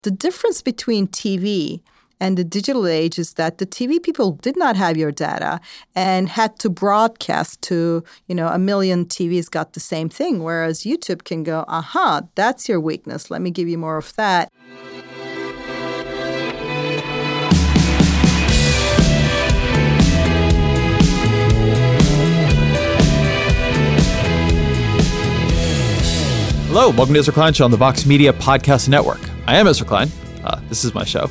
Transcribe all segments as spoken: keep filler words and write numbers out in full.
The difference between T V and the digital age is that the T V people did not have your data and had to broadcast to, you know, a million T Vs got the same thing, whereas YouTube can go, aha, that's your weakness. Let me give you more of that. Hello, welcome to Ezra Klein Show on the Vox Media Podcast Network. I am Ezra Klein. Uh, this is my show.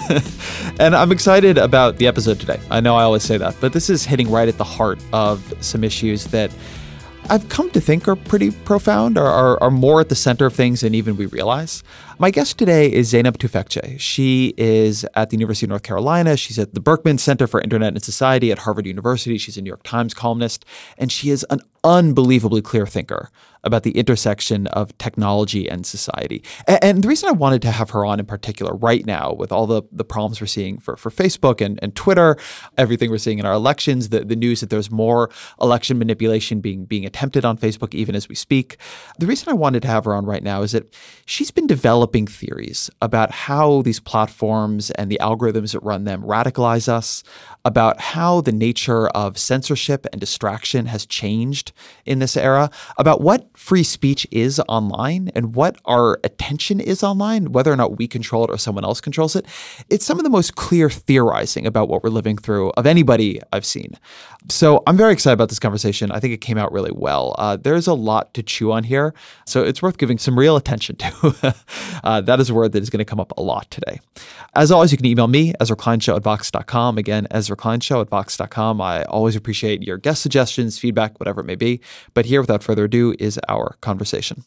And I'm excited about the episode today. I know I always say that, but this is hitting right at the heart of some issues that I've come to think are pretty profound, or are, are more at the center of things than even we realize. My guest today is Zeynep Tufekci. She is at the University of North Carolina. She's at the Berkman Center for Internet and Society at Harvard University. She's a New York Times columnist, and she is an unbelievably clear thinker about the intersection of technology and society. And, and the reason I wanted to have her on in particular right now, with all the, the problems we're seeing for, for Facebook and, and Twitter, everything we're seeing in our elections, the, the news that there's more election manipulation being, being attempted on Facebook even as we speak. The reason I wanted to have her on right now is that she's been developing theories about how these platforms and the algorithms that run them radicalize us, about how the nature of censorship and distraction has changed in this era, about what free speech is online and what our attention is online, whether or not we control it or someone else controls it. It's some of the most clear theorizing about what we're living through of anybody I've seen. So I'm very excited about this conversation. I think it came out really well. Uh, there's a lot to chew on here, so it's worth giving some real attention to. uh, that is a word that is going to come up a lot today. As always, you can email me, Ezra Klein Show at Vox dot com. Again, Ezra Klein Show at Vox dot com. I always appreciate your guest suggestions, feedback, whatever it may be. But here, without further ado, is our conversation.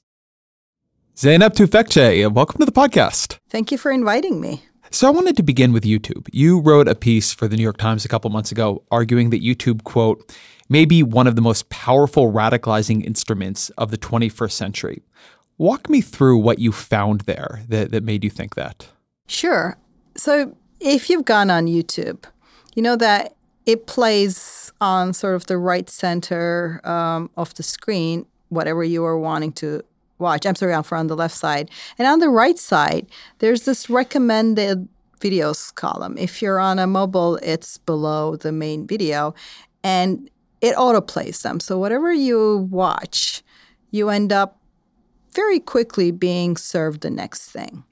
Zeynep Tufekci, welcome to the podcast. Thank you for inviting me. So I wanted to begin with YouTube. You wrote a piece for the New York Times a couple months ago arguing that YouTube, quote, may be one of the most powerful radicalizing instruments of the twenty-first century. Walk me through what you found there that, that made you think that. Sure. So if you've gone on YouTube, you know that it plays on sort of the right center um, of the screen, whatever you are wanting to watch. I'm sorry, for on the left side. And on the right side, there's this recommended videos column. If you're on a mobile, it's below the main video, and it autoplays them. So whatever you watch, you end up very quickly being served the next thing.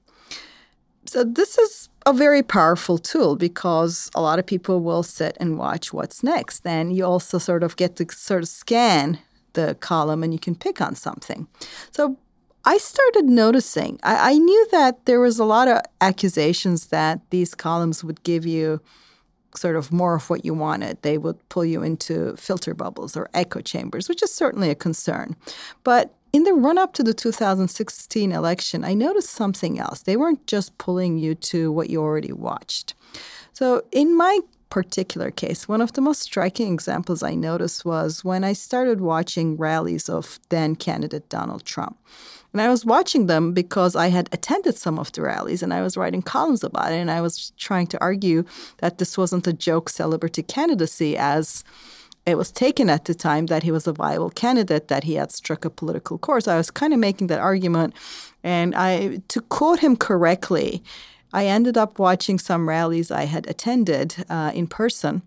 So this is a very powerful tool because a lot of people will sit and watch what's next. And you also sort of get to sort of scan the column and you can pick on something. So I started noticing, I, I knew that there was a lot of accusations that these columns would give you sort of more of what you wanted. They would pull you into filter bubbles or echo chambers, which is certainly a concern. But in the run-up to the two thousand sixteen election, I noticed something else. They weren't just pulling you to what you already watched. So in my particular case, one of the most striking examples I noticed was when I started watching rallies of then candidate Donald Trump. And I was watching them because I had attended some of the rallies and I was writing columns about it. And I was trying to argue that this wasn't a joke celebrity candidacy as it was taken at the time, that he was a viable candidate, that he had struck a political course. I was kind of making that argument. And I, to quote him correctly, I ended up watching some rallies I had attended uh, in person.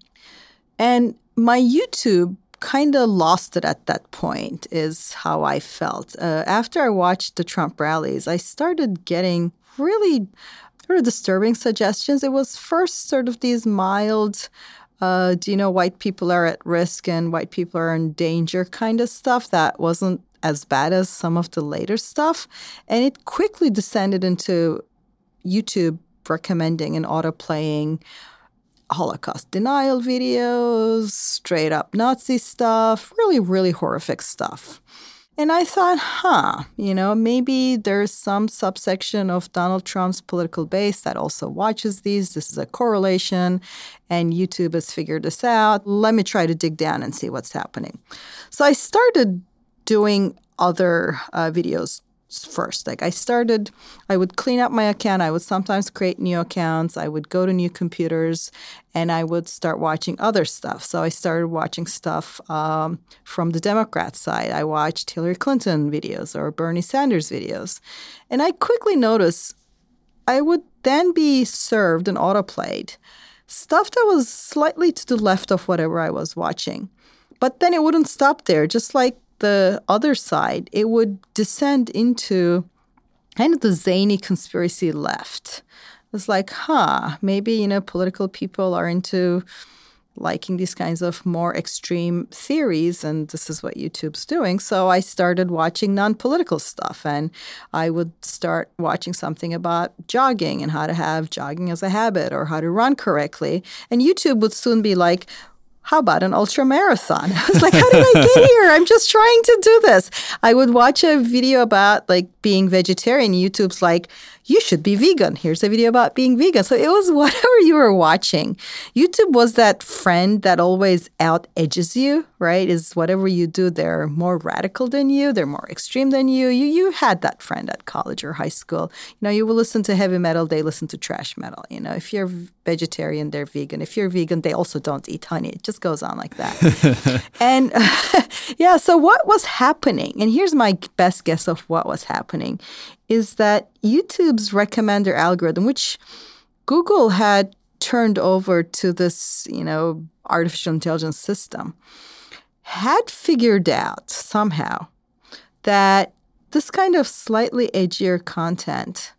And my YouTube kind of lost it at that point, is how I felt. Uh, after I watched the Trump rallies, I started getting really sort of disturbing suggestions. It was first sort of these mild, uh, do you know, white people are at risk and white people are in danger kind of stuff that wasn't as bad as some of the later stuff. And it quickly descended into YouTube recommending and autoplaying Holocaust denial videos, straight up Nazi stuff, really, really horrific stuff. And I thought, huh, you know, maybe there's some subsection of Donald Trump's political base that also watches these. This is a correlation, and YouTube has figured this out. Let me try to dig down and see what's happening. So I started doing other uh, videos first. Like I started, I would clean up my account. I would sometimes create new accounts. I would go to new computers and I would start watching other stuff. So I started watching stuff um, from the Democrat side. I watched Hillary Clinton videos or Bernie Sanders videos. And I quickly noticed I would then be served and autoplayed stuff that was slightly to the left of whatever I was watching. But then it wouldn't stop there. Just like the other side, it would descend into kind of the zany conspiracy left. It's like, huh, maybe, you know, political people are into liking these kinds of more extreme theories, and this is what YouTube's doing. So I started watching non-political stuff, and I would start watching something about jogging and how to have jogging as a habit or how to run correctly. And YouTube would soon be like, how about an ultra marathon? I was like, how did I get here? I'm just trying to do this. I would watch a video about like being vegetarian. YouTube's like, you should be vegan. Here's a video about being vegan. So it was whatever you were watching. YouTube was that friend that always out edges you, right? Is whatever you do, they're more radical than you. They're more extreme than you. You you had that friend at college or high school. You know, you will listen to heavy metal, they listen to trash metal. You know, if you're vegetarian, they're vegan. If you're vegan, they also don't eat honey. It just goes on like that. and uh, yeah, so what was happening? And here's my best guess of what was happening is that YouTube's recommender algorithm, which Google had turned over to this, you know, artificial intelligence system, had figured out somehow that this kind of slightly edgier content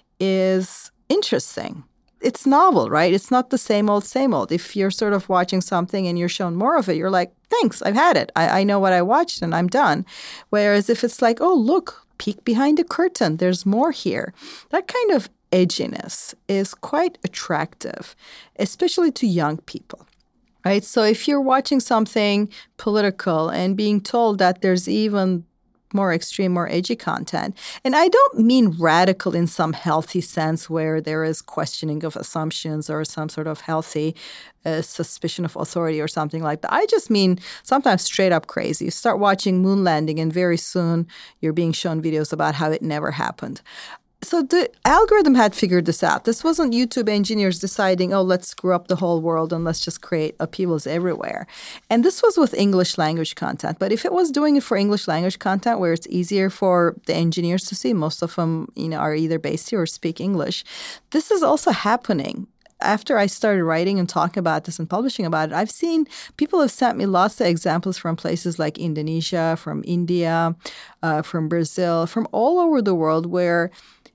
is interesting. It's novel, right? It's not the same old, same old. If you're sort of watching something and you're shown more of it, you're like, thanks, I've had it. I, I know what I watched and I'm done. Whereas if it's like, oh, look, peek behind the curtain, there's more here. That kind of edginess is quite attractive, especially to young people, right? So if you're watching something political and being told that there's even more extreme, more edgy content. And I don't mean radical in some healthy sense where there is questioning of assumptions or some sort of healthy uh, suspicion of authority or something like that. I just mean sometimes straight up crazy. You start watching moon landing and very soon you're being shown videos about how it never happened. So the algorithm had figured this out. This wasn't YouTube engineers deciding, oh, let's screw up the whole world and let's just create upheavals everywhere. And this was with English language content. But if it was doing it for English language content where it's easier for the engineers to see, most of them, you know, are either based here or speak English, this is also happening. After I started writing and talking about this and publishing about it, I've seen people have sent me lots of examples from places like Indonesia, from India, uh, from Brazil, from all over the world where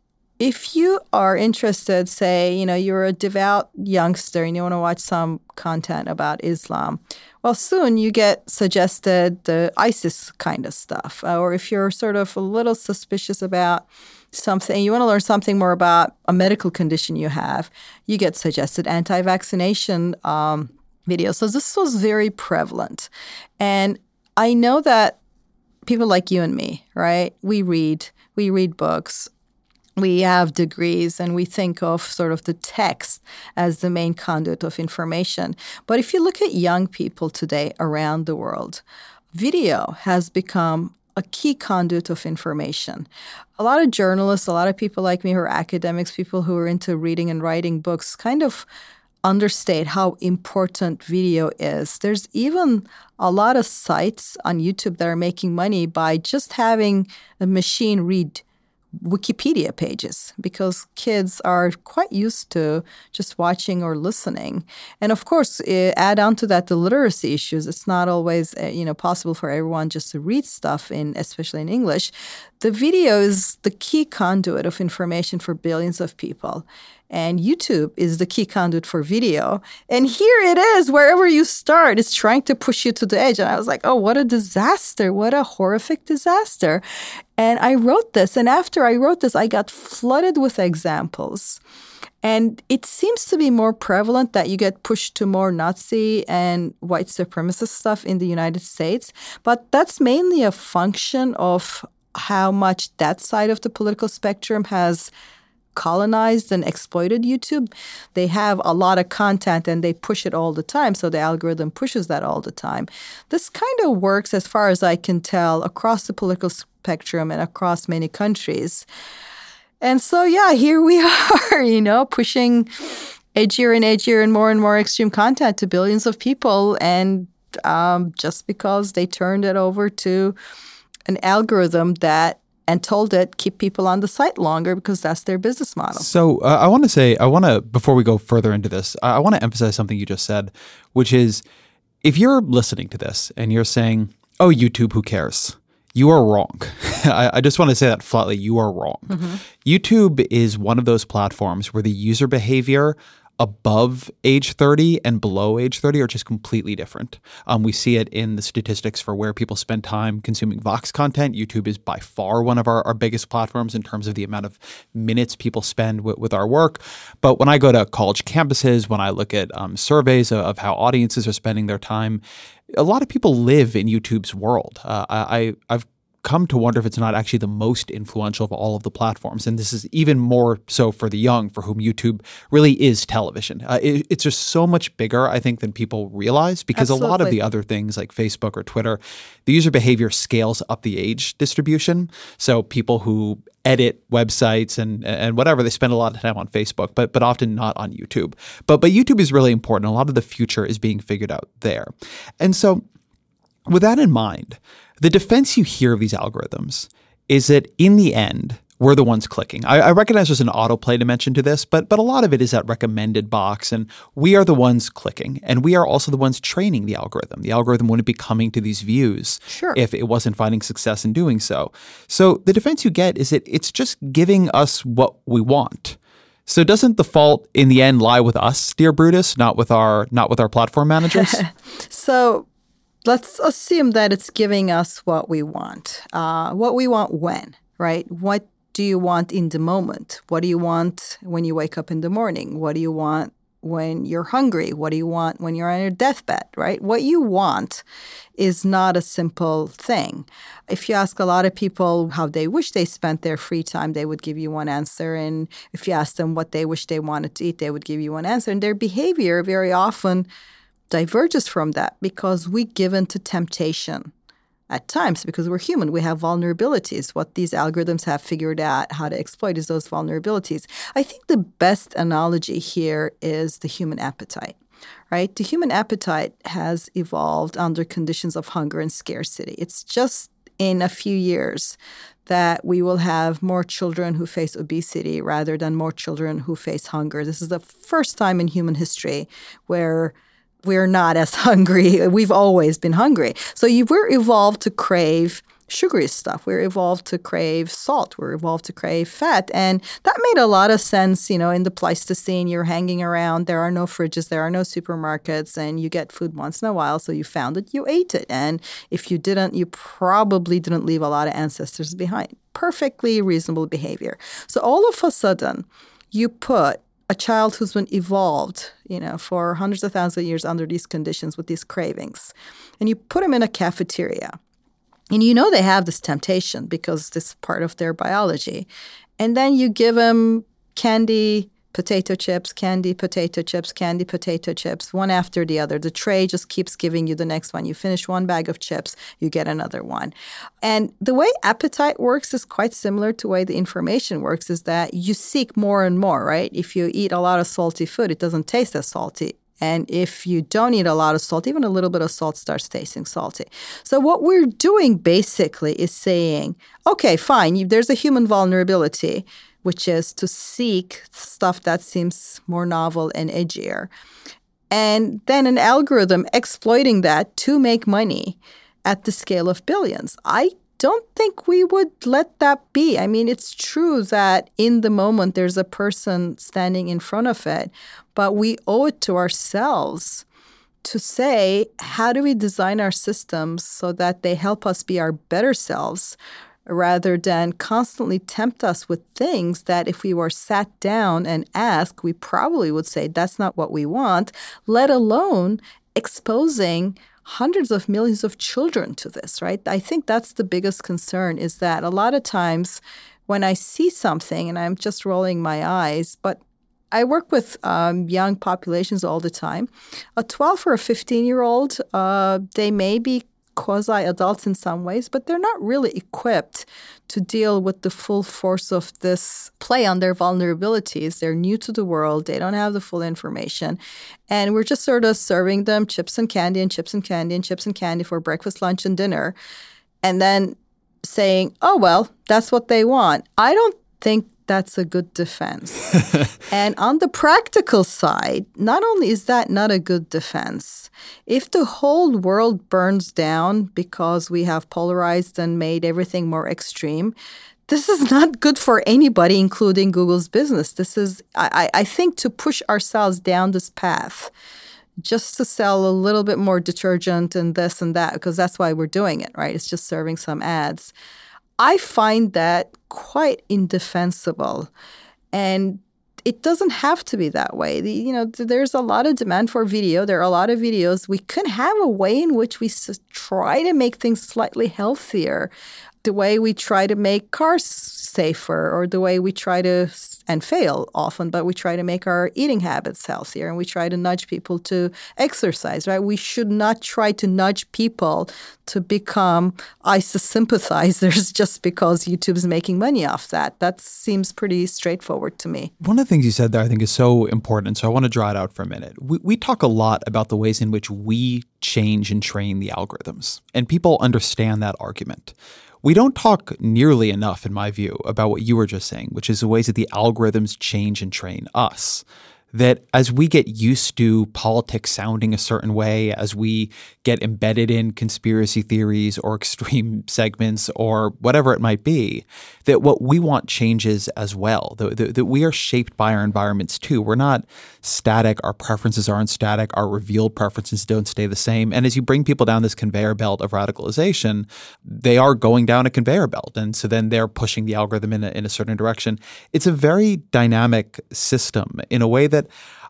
if you are interested, say, you know, you're a devout youngster and you want to watch some content about Islam, well, soon you get suggested the ISIS kind of stuff. Or if you're sort of a little suspicious about something, you want to learn something more about a medical condition you have, you get suggested anti-vaccination um, videos. So this was very prevalent. And I know that people like you and me, right, we read, we read books. We have degrees and we think of sort of the text as the main conduit of information. But if you look at young people today around the world, video has become a key conduit of information. A lot of journalists, a lot of people like me who are academics, people who are into reading and writing books kind of understate how important video is. There's even a lot of sites on YouTube that are making money by just having a machine read Wikipedia pages because kids are quite used to just watching or listening. And of course, add on to that the literacy issues. It's not always you know possible for everyone just to read stuff in, especially in English. The video is the key conduit of information for billions of people. And YouTube is the key conduit for video. And here it is, wherever you start, it's trying to push you to the edge. And I was like, oh, what a disaster. What a horrific disaster. And I wrote this. And after I wrote this, I got flooded with examples. And it seems to be more prevalent that you get pushed to more Nazi and white supremacist stuff in the United States. But that's mainly a function of how much that side of the political spectrum has colonized and exploited YouTube. They have a lot of content and they push it all the time, so the algorithm pushes that all the time. This kind of works, as far as I can tell, across the political spectrum and across many countries. And so, yeah, here we are, you know, pushing edgier and edgier and more and more extreme content to billions of people, and um, just because they turned it over to an algorithm that and told it keep people on the site longer because that's their business model. So uh, I want to say, I want to, before we go further into this, I, I want to emphasize something you just said, which is if you're listening to this and you're saying, oh, YouTube, who cares? You are wrong. I, I just want to say that flatly. You are wrong. Mm-hmm. YouTube is one of those platforms where the user behavior above age thirty and below age thirty are just completely different. Um, we see it in the statistics for where people spend time consuming Vox content. YouTube is by far one of our, our biggest platforms in terms of the amount of minutes people spend with, with our work. But when I go to college campuses, when I look at um, surveys of, of how audiences are spending their time, a lot of people live in YouTube's world. Uh, I, I've come to wonder if it's not actually the most influential of all of the platforms. And this is even more so for the young, for whom YouTube really is television. Uh, it, it's just so much bigger, I think, than people realize, because Absolutely. A lot of the other things like Facebook or Twitter, the user behavior scales up the age distribution. So people who edit websites and and whatever, they spend a lot of time on Facebook, but but often not on YouTube. But but YouTube is really important. A lot of the future is being figured out there. And so with that in mind, the defense you hear of these algorithms is that in the end, we're the ones clicking. I, I recognize there's an autoplay dimension to this, but but a lot of it is that recommended box, and we are the ones clicking, and we are also the ones training the algorithm. The algorithm wouldn't be coming to these views sure. if it wasn't finding success in doing so. So the defense you get is that it's just giving us what we want. So doesn't the fault in the end lie with us, dear Brutus, not with our not with our platform managers? So let's assume that it's giving us what we want. Uh, what we want when, right? What do you want in the moment? What do you want when you wake up in the morning? What do you want when you're hungry? What do you want when you're on your deathbed, right? What you want is not a simple thing. If you ask a lot of people how they wish they spent their free time, they would give you one answer. And if you ask them what they wish they wanted to eat, they would give you one answer. And their behavior very often diverges from that because we give in to temptation at times because we're human. We have vulnerabilities. What these algorithms have figured out how to exploit is those vulnerabilities. I think the best analogy here is the human appetite, right? The human appetite has evolved under conditions of hunger and scarcity. It's just in a few years that we will have more children who face obesity rather than more children who face hunger. This is the first time in human history where we're not as hungry. We've always been hungry. So you, we're evolved to crave sugary stuff. We're evolved to crave salt. We're evolved to crave fat. And that made a lot of sense, you know, in the Pleistocene. You're hanging around. There are no fridges. There are no supermarkets. And you get food once in a while. So you found it. You ate it. And if you didn't, you probably didn't leave a lot of ancestors behind. Perfectly reasonable behavior. So all of a sudden, you put a child who's been evolved, you know, for hundreds of thousands of years under these conditions with these cravings, and you put them in a cafeteria, and you know they have this temptation because this is part of their biology, and then you give them candy, potato chips, candy, potato chips, candy, potato chips, one after the other. The tray just keeps giving you the next one. You finish one bag of chips, you get another one. And the way appetite works is quite similar to the way the information works, is that you seek more and more, right? If you eat a lot of salty food, it doesn't taste as salty. And if you don't eat a lot of salt, even a little bit of salt starts tasting salty. So what we're doing basically is saying, okay, fine, there's a human vulnerability, which is to seek stuff that seems more novel and edgier. And then an algorithm exploiting that to make money at the scale of billions. I don't think we would let that be. I mean, it's true that in the moment there's a person standing in front of it, but we owe it to ourselves to say, how do we design our systems so that they help us be our better selves, rather than constantly tempt us with things that if we were sat down and asked, we probably would say that's not what we want, let alone exposing hundreds of millions of children to this, right? I think that's the biggest concern, is that a lot of times when I see something and I'm just rolling my eyes, but I work with um, young populations all the time. A twelve or a fifteen-year-old, uh, they may be quasi-adults in some ways, but they're not really equipped to deal with the full force of this play on their vulnerabilities. They're new to the world. They don't have the full information. And we're just sort of serving them chips and candy and chips and candy and chips and candy for breakfast, lunch, and dinner. And then saying, oh, well, that's what they want. I don't think that's a good defense. And on the practical side, not only is that not a good defense, if the whole world burns down because we have polarized and made everything more extreme, this is not good for anybody, including Google's business. This is, I, I think, to push ourselves down this path just to sell a little bit more detergent and this and that, because that's why we're doing it, right? It's just serving some ads. I find that quite indefensible. And it doesn't have to be that way. The, you know, there's a lot of demand for video. There are a lot of videos. We could have a way in which we s- try to make things slightly healthier. The way we try to make cars safer, or the way we try to, and fail often, but we try to make our eating habits healthier, and we try to nudge people to exercise, right? We should not try to nudge people to become ISIS sympathizers just because YouTube's making money off that. That seems pretty straightforward to me. One of the things you said there I think is so important, so I want to draw it out for a minute. We, we talk a lot about the ways in which we change and train the algorithms, and people understand that argument. We don't talk nearly enough, in my view, about what you were just saying, which is the ways that the algorithms change and train us. That as we get used to politics sounding a certain way, as we get embedded in conspiracy theories or extreme segments or whatever it might be, that what we want changes as well, that, that, that we are shaped by our environments too. We're not static. Our preferences aren't static. Our revealed preferences don't stay the same. And as you bring people down this conveyor belt of radicalization, they are going down a conveyor belt. And so then they're pushing the algorithm in a, in a certain direction. It's a very dynamic system in a way that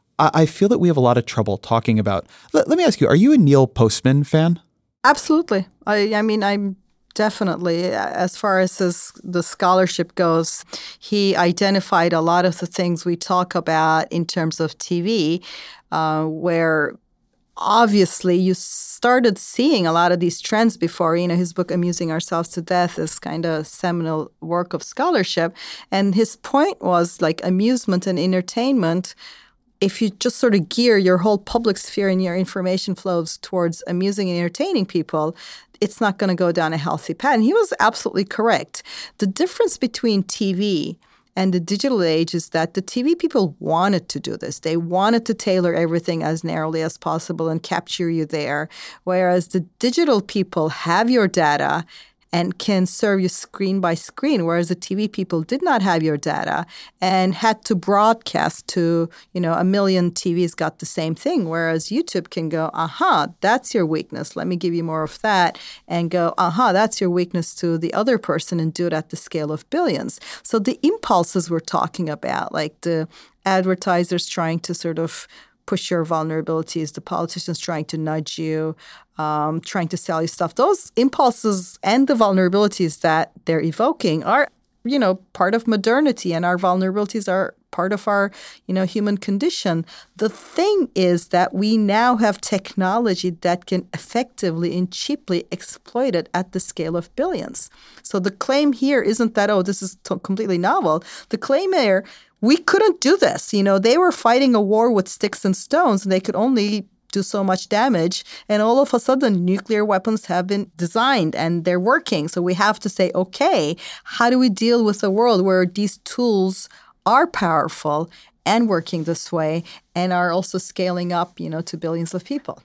I feel that we have a lot of trouble talking about. Let, let me ask you, are you a Neil Postman fan? Absolutely. I, I mean, I'm definitely, as far as this, the scholarship goes, he identified a lot of the things we talk about in terms of T V, uh, where obviously you started seeing a lot of these trends before. You know, his book, Amusing Ourselves to Death, is kind of a seminal work of scholarship. And his point was like amusement and entertainment, if you just sort of gear your whole public sphere and your information flows towards amusing and entertaining people, it's not going to go down a healthy path. And he was absolutely correct. The difference between T V and the digital age is that the T V people wanted to do this. They wanted to tailor everything as narrowly as possible and capture you there, whereas the digital people have your data and can serve you screen by screen, whereas the T V people did not have your data and had to broadcast to, you know, a million T Vs got the same thing, whereas YouTube can go, aha, that's your weakness. Let me give you more of that, and go, aha, that's your weakness to the other person, and do it at the scale of billions. So the impulses we're talking about, like the advertisers trying to sort of push your vulnerabilities, the politicians trying to nudge you, um, trying to sell you stuff. Those impulses and the vulnerabilities that they're evoking are, you know, part of modernity, and our vulnerabilities are part of our, you know, human condition. The thing is that we now have technology that can effectively and cheaply exploit it at the scale of billions. So the claim here isn't that, oh, this is t- completely novel. The claim here, we couldn't do this. You know, they were fighting a war with sticks and stones, and they could only do so much damage. And all of a sudden, nuclear weapons have been designed and they're working. So we have to say, okay, how do we deal with a world where these tools are powerful and working this way and are also scaling up, you know, to billions of people?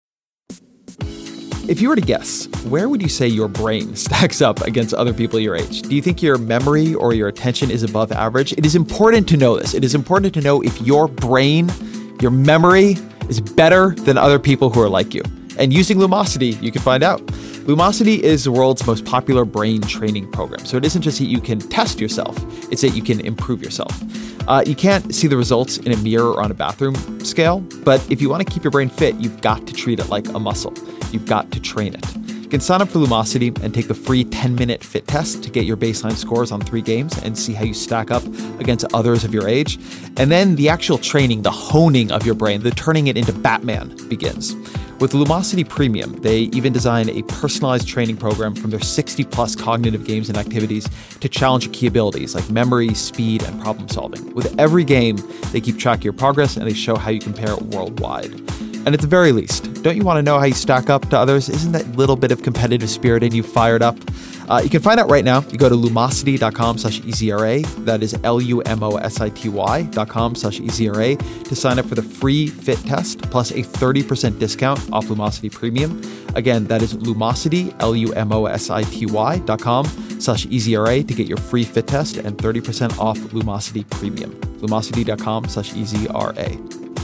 If you were to guess, where would you say your brain stacks up against other people your age? Do you think your memory or your attention is above average? It is important to know this. It is important to know if your brain, your memory, is better than other people who are like you. And using Lumosity, you can find out. Lumosity is the world's most popular brain training program. So it isn't just that you can test yourself, it's that you can improve yourself. Uh, you can't see the results in a mirror or on a bathroom scale, but if you want to keep your brain fit, you've got to treat it like a muscle. You've got to train it. You can sign up for Lumosity and take the free ten-minute fit test to get your baseline scores on three games and see how you stack up against others of your age. And then the actual training, the honing of your brain, the turning it into Batman begins. With Lumosity Premium, they even design a personalized training program from their sixty plus cognitive games and activities to challenge your key abilities like memory, speed, and problem solving. With every game, they keep track of your progress and they show how you compare worldwide. And at the very least, don't you want to know how you stack up to others? Isn't that little bit of competitive spirit in you fired up? Uh, you can find out right now. You go to lumosity.com slash EZRA. That is L-U-M-O-S-I-T-Y dot com slash EZRA to sign up for the free fit test plus a thirty percent discount off Lumosity Premium. Again, that is Lumosity, L-U-M-O-S-I-T-Y dot com slash EZRA to get your free fit test and thirty percent off Lumosity Premium. Lumosity.com slash EZRA.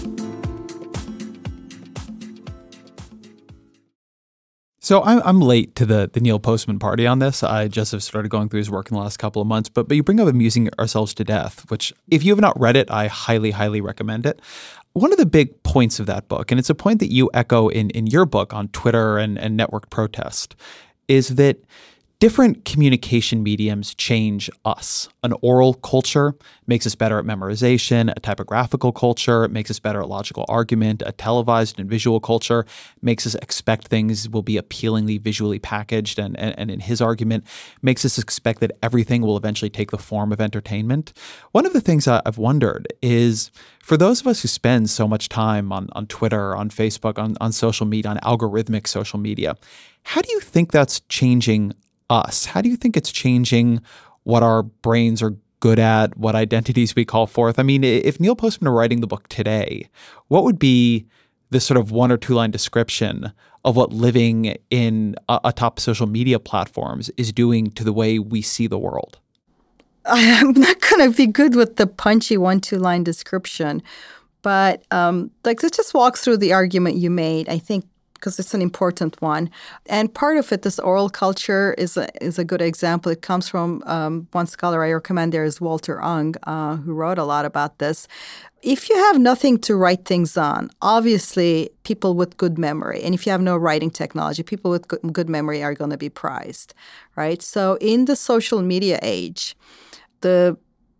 So I'm I'm late to the the Neil Postman party on this. I just have started going through his work in the last couple of months. But but you bring up Amusing Ourselves to Death, which if you have not read it, I highly, highly recommend it. One of the big points of that book, and it's a point that you echo in, in your book on Twitter and, and network protest, is that different communication mediums change us. An oral culture makes us better at memorization. A typographical culture makes us better at logical argument. A televised and visual culture makes us expect things will be appealingly visually packaged. And, and, and in his argument, makes us expect that everything will eventually take the form of entertainment. One of the things I've wondered is, for those of us who spend so much time on, on Twitter, on Facebook, on, on social media, on algorithmic social media, how do you think that's changing us? How do you think it's changing what our brains are good at, what identities we call forth? I mean, if Neil Postman were writing the book today, what would be this sort of one or two line description of what living in a, atop social media platforms is doing to the way we see the world? I'm not going to be good with the punchy one, two line description, but um, like let's just walk through the argument you made. I think because it's an important one. And part of it, this oral culture is a, is a good example. It comes from um, one scholar I recommend there is Walter Ung, uh, who wrote a lot about this. If you have nothing to write things on, obviously people with good memory, and if you have no writing technology, people with good, good memory are going to be prized, right? So in the social media age, the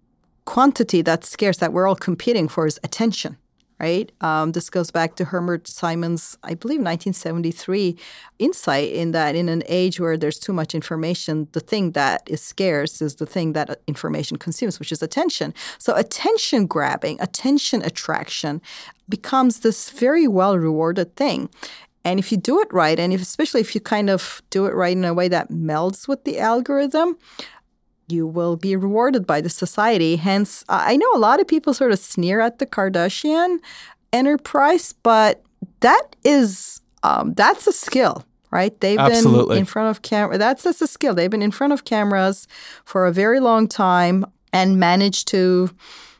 quantity that's scarce that we're all competing for is attention. Right. Um, this goes back to Herbert Simon's, I believe, nineteen seventy-three insight in that in an age where there's too much information, the thing that is scarce is the thing that information consumes, which is attention. So attention grabbing, attention attraction becomes this very well rewarded thing. And if you do it right, and if, especially if you kind of do it right in a way that melds with the algorithm, you will be rewarded by the society. Hence, I know a lot of people sort of sneer at the Kardashian enterprise, but that is um, that's a skill, right? They've Absolutely. been in front of camera. That's just a skill. They've been in front of cameras for a very long time and managed to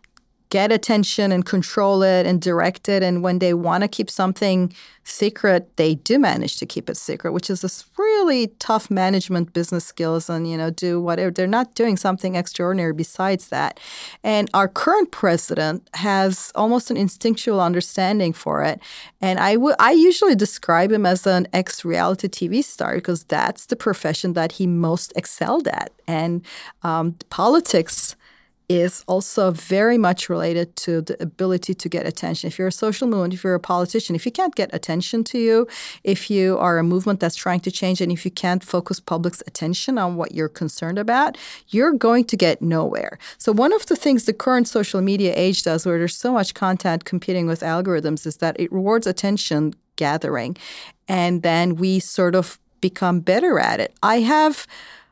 get attention and control it and direct it. And when they want to keep something secret, they do manage to keep it secret, which is this really tough management business skills and, you know, do whatever. They're not doing something extraordinary besides that. And our current president has almost an instinctual understanding for it. And I, w- I usually describe him as an ex-reality T V star because that's the profession that he most excelled at. And um, politics is also very much related to the ability to get attention. If you're a social movement, if you're a politician, if you can't get attention to you, if you are a movement that's trying to change, and if you can't focus public's attention on what you're concerned about, you're going to get nowhere. So one of the things the current social media age does, where there's so much content competing with algorithms, is that it rewards attention gathering. And then we sort of become better at it. I have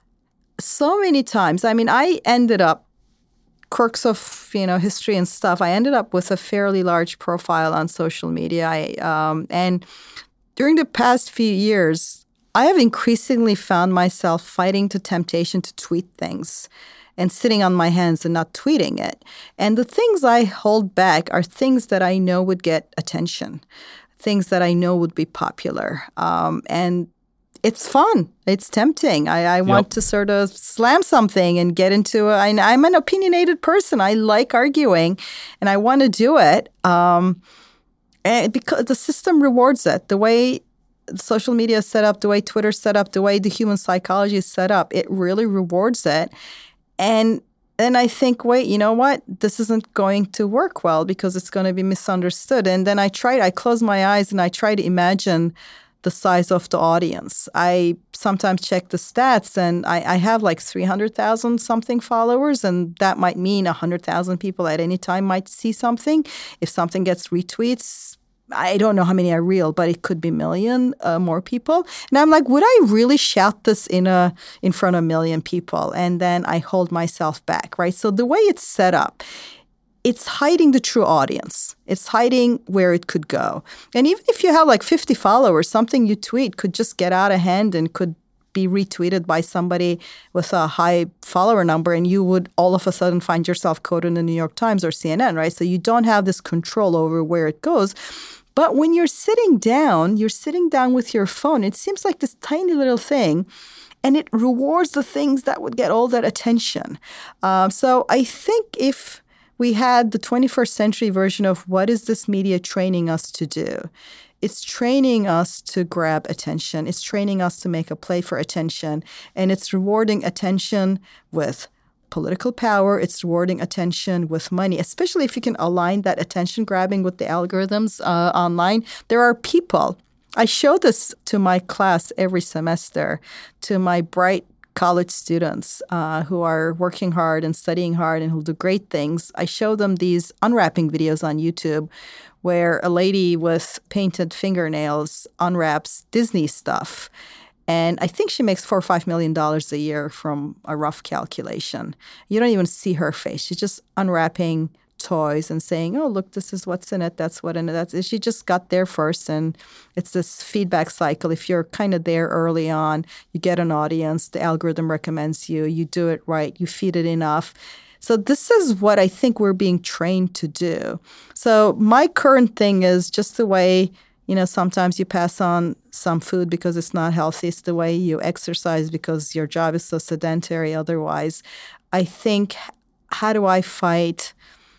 so many times, I mean, I ended up quirks of, you know, history and stuff, I ended up with a fairly large profile on social media. I, um, and during the past few years, I have increasingly found myself fighting the temptation to tweet things and sitting on my hands and not tweeting it. And the things I hold back are things that I know would get attention, things that I know would be popular. Um, and it's fun. It's tempting. I, I want yep. to sort of slam something and get into a, I, I'm an opinionated person. I like arguing, and I want to do it um, and because the system rewards it. The way social media is set up, the way Twitter's set up, the way the human psychology is set up, it really rewards it. And then I think, wait, you know what? This isn't going to work well because it's going to be misunderstood. And then I try, I close my eyes and I try to imagine the size of the audience. I sometimes check the stats, and I, I have like three hundred thousand something followers, and that might mean one hundred thousand people at any time might see something. If something gets retweets, I don't know how many are real, but it could be a million uh, more people. And I'm like, would I really shout this in a in front of a million people? And then I hold myself back, right? So the way it's set up, it's hiding the true audience. It's hiding where it could go. And even if you have like fifty followers, something you tweet could just get out of hand and could be retweeted by somebody with a high follower number, and you would all of a sudden find yourself quoted in the New York Times or C N N, right? So you don't have this control over where it goes. But when you're sitting down, you're sitting down with your phone. It seems like this tiny little thing, and it rewards the things that would get all that attention. Um, so I think if we had the twenty-first century version of what is this media training us to do, it's training us to grab attention. It's training us to make a play for attention. And it's rewarding attention with political power. It's rewarding attention with money, especially if you can align that attention grabbing with the algorithms uh, online. There are people. I show this to my class every semester, to my bright college students uh, who are working hard and studying hard and who do great things. I show them these unwrapping videos on YouTube where a lady with painted fingernails unwraps Disney stuff. And I think she makes four or five million dollars a year from a rough calculation. You don't even see her face. She's just unwrapping toys and saying, oh, look, this is what's in it. That's what in it. That's, she just got there first. And it's this feedback cycle. If you're kind of there early on, you get an audience, the algorithm recommends you, you do it right, you feed it enough. So this is what I think we're being trained to do. So my current thing is just the way, you know, sometimes you pass on some food because it's not healthy. It's the way you exercise because your job is so sedentary otherwise. I think, how do I fight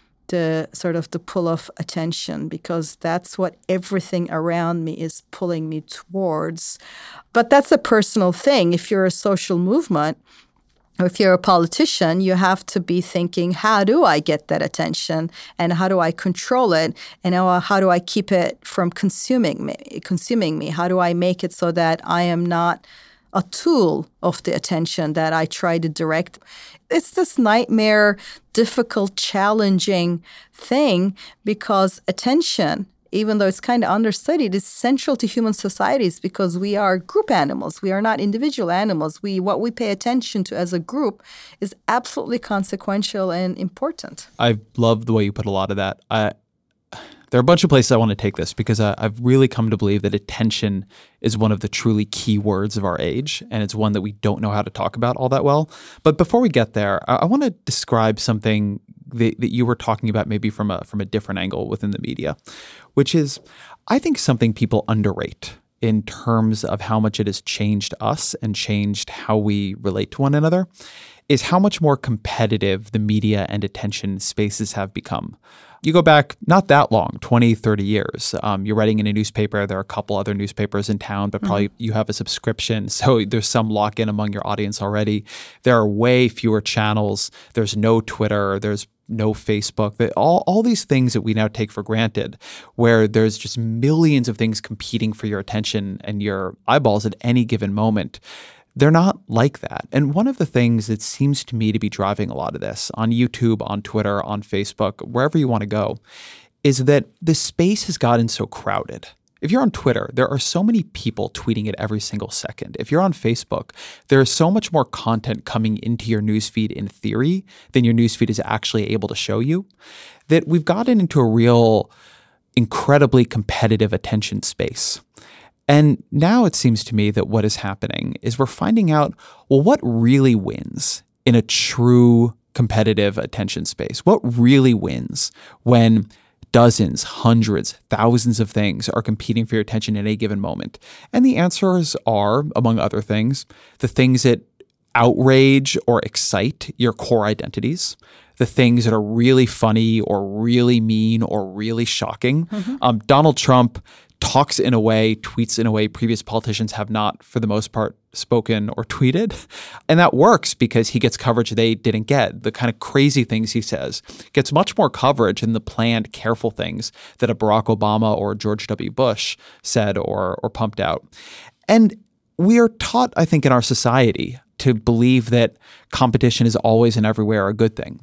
the sort of the pull of attention? Because that's what everything around me is pulling me towards. But that's a personal thing. If you're a social movement, or if you're a politician, you have to be thinking, how do I get that attention and how do I control it? And how do I keep it from consuming me, consuming me? How do I make it so that I am not a tool of the attention that I try to direct? It's this nightmare, difficult, challenging thing because attention, even though it's kind of understudied, is central to human societies because we are group animals. We are not individual animals. We what we pay attention to as a group is absolutely consequential and important. I love the way you put a lot of that. I, there are a bunch of places I want to take this because I, I've really come to believe that attention is one of the truly key words of our age, and it's one that we don't know how to talk about all that well. But before we get there, I, I want to describe something that, that you were talking about maybe from a from a different angle within the media, which is, I think, something people underrate in terms of how much it has changed us and changed how we relate to one another, is how much more competitive the media and attention spaces have become. You go back not that long, twenty, thirty years. Um, you're writing in a newspaper. There are a couple other newspapers in town, but probably mm-hmm. you have a subscription. So there's some lock-in among your audience already. There are way fewer channels. There's no Twitter. There's no Facebook. All, all these things that we now take for granted, where there's just millions of things competing for your attention and your eyeballs at any given moment. They're not like that. And one of the things that seems to me to be driving a lot of this on YouTube, on Twitter, on Facebook, wherever you want to go, is that the space has gotten so crowded. If you're on Twitter, there are so many people tweeting it every single second. If you're on Facebook, there is so much more content coming into your newsfeed in theory than your newsfeed is actually able to show you, that we've gotten into a real, incredibly competitive attention space. And now it seems to me that what is happening is we're finding out, well, what really wins in a true competitive attention space? What really wins when dozens, hundreds, thousands of things are competing for your attention at a given moment? And the answers are, among other things, the things that outrage or excite your core identities, the things that are really funny or really mean or really shocking. Mm-hmm. Um, Donald Trump talks in a way, tweets in a way previous politicians have not, for the most part, spoken or tweeted. And that works because he gets coverage they didn't get. The kind of crazy things he says gets much more coverage than the planned, careful things that a Barack Obama or George W. Bush said or or pumped out. And we are taught, I think, in our society to believe that competition is always and everywhere a good thing.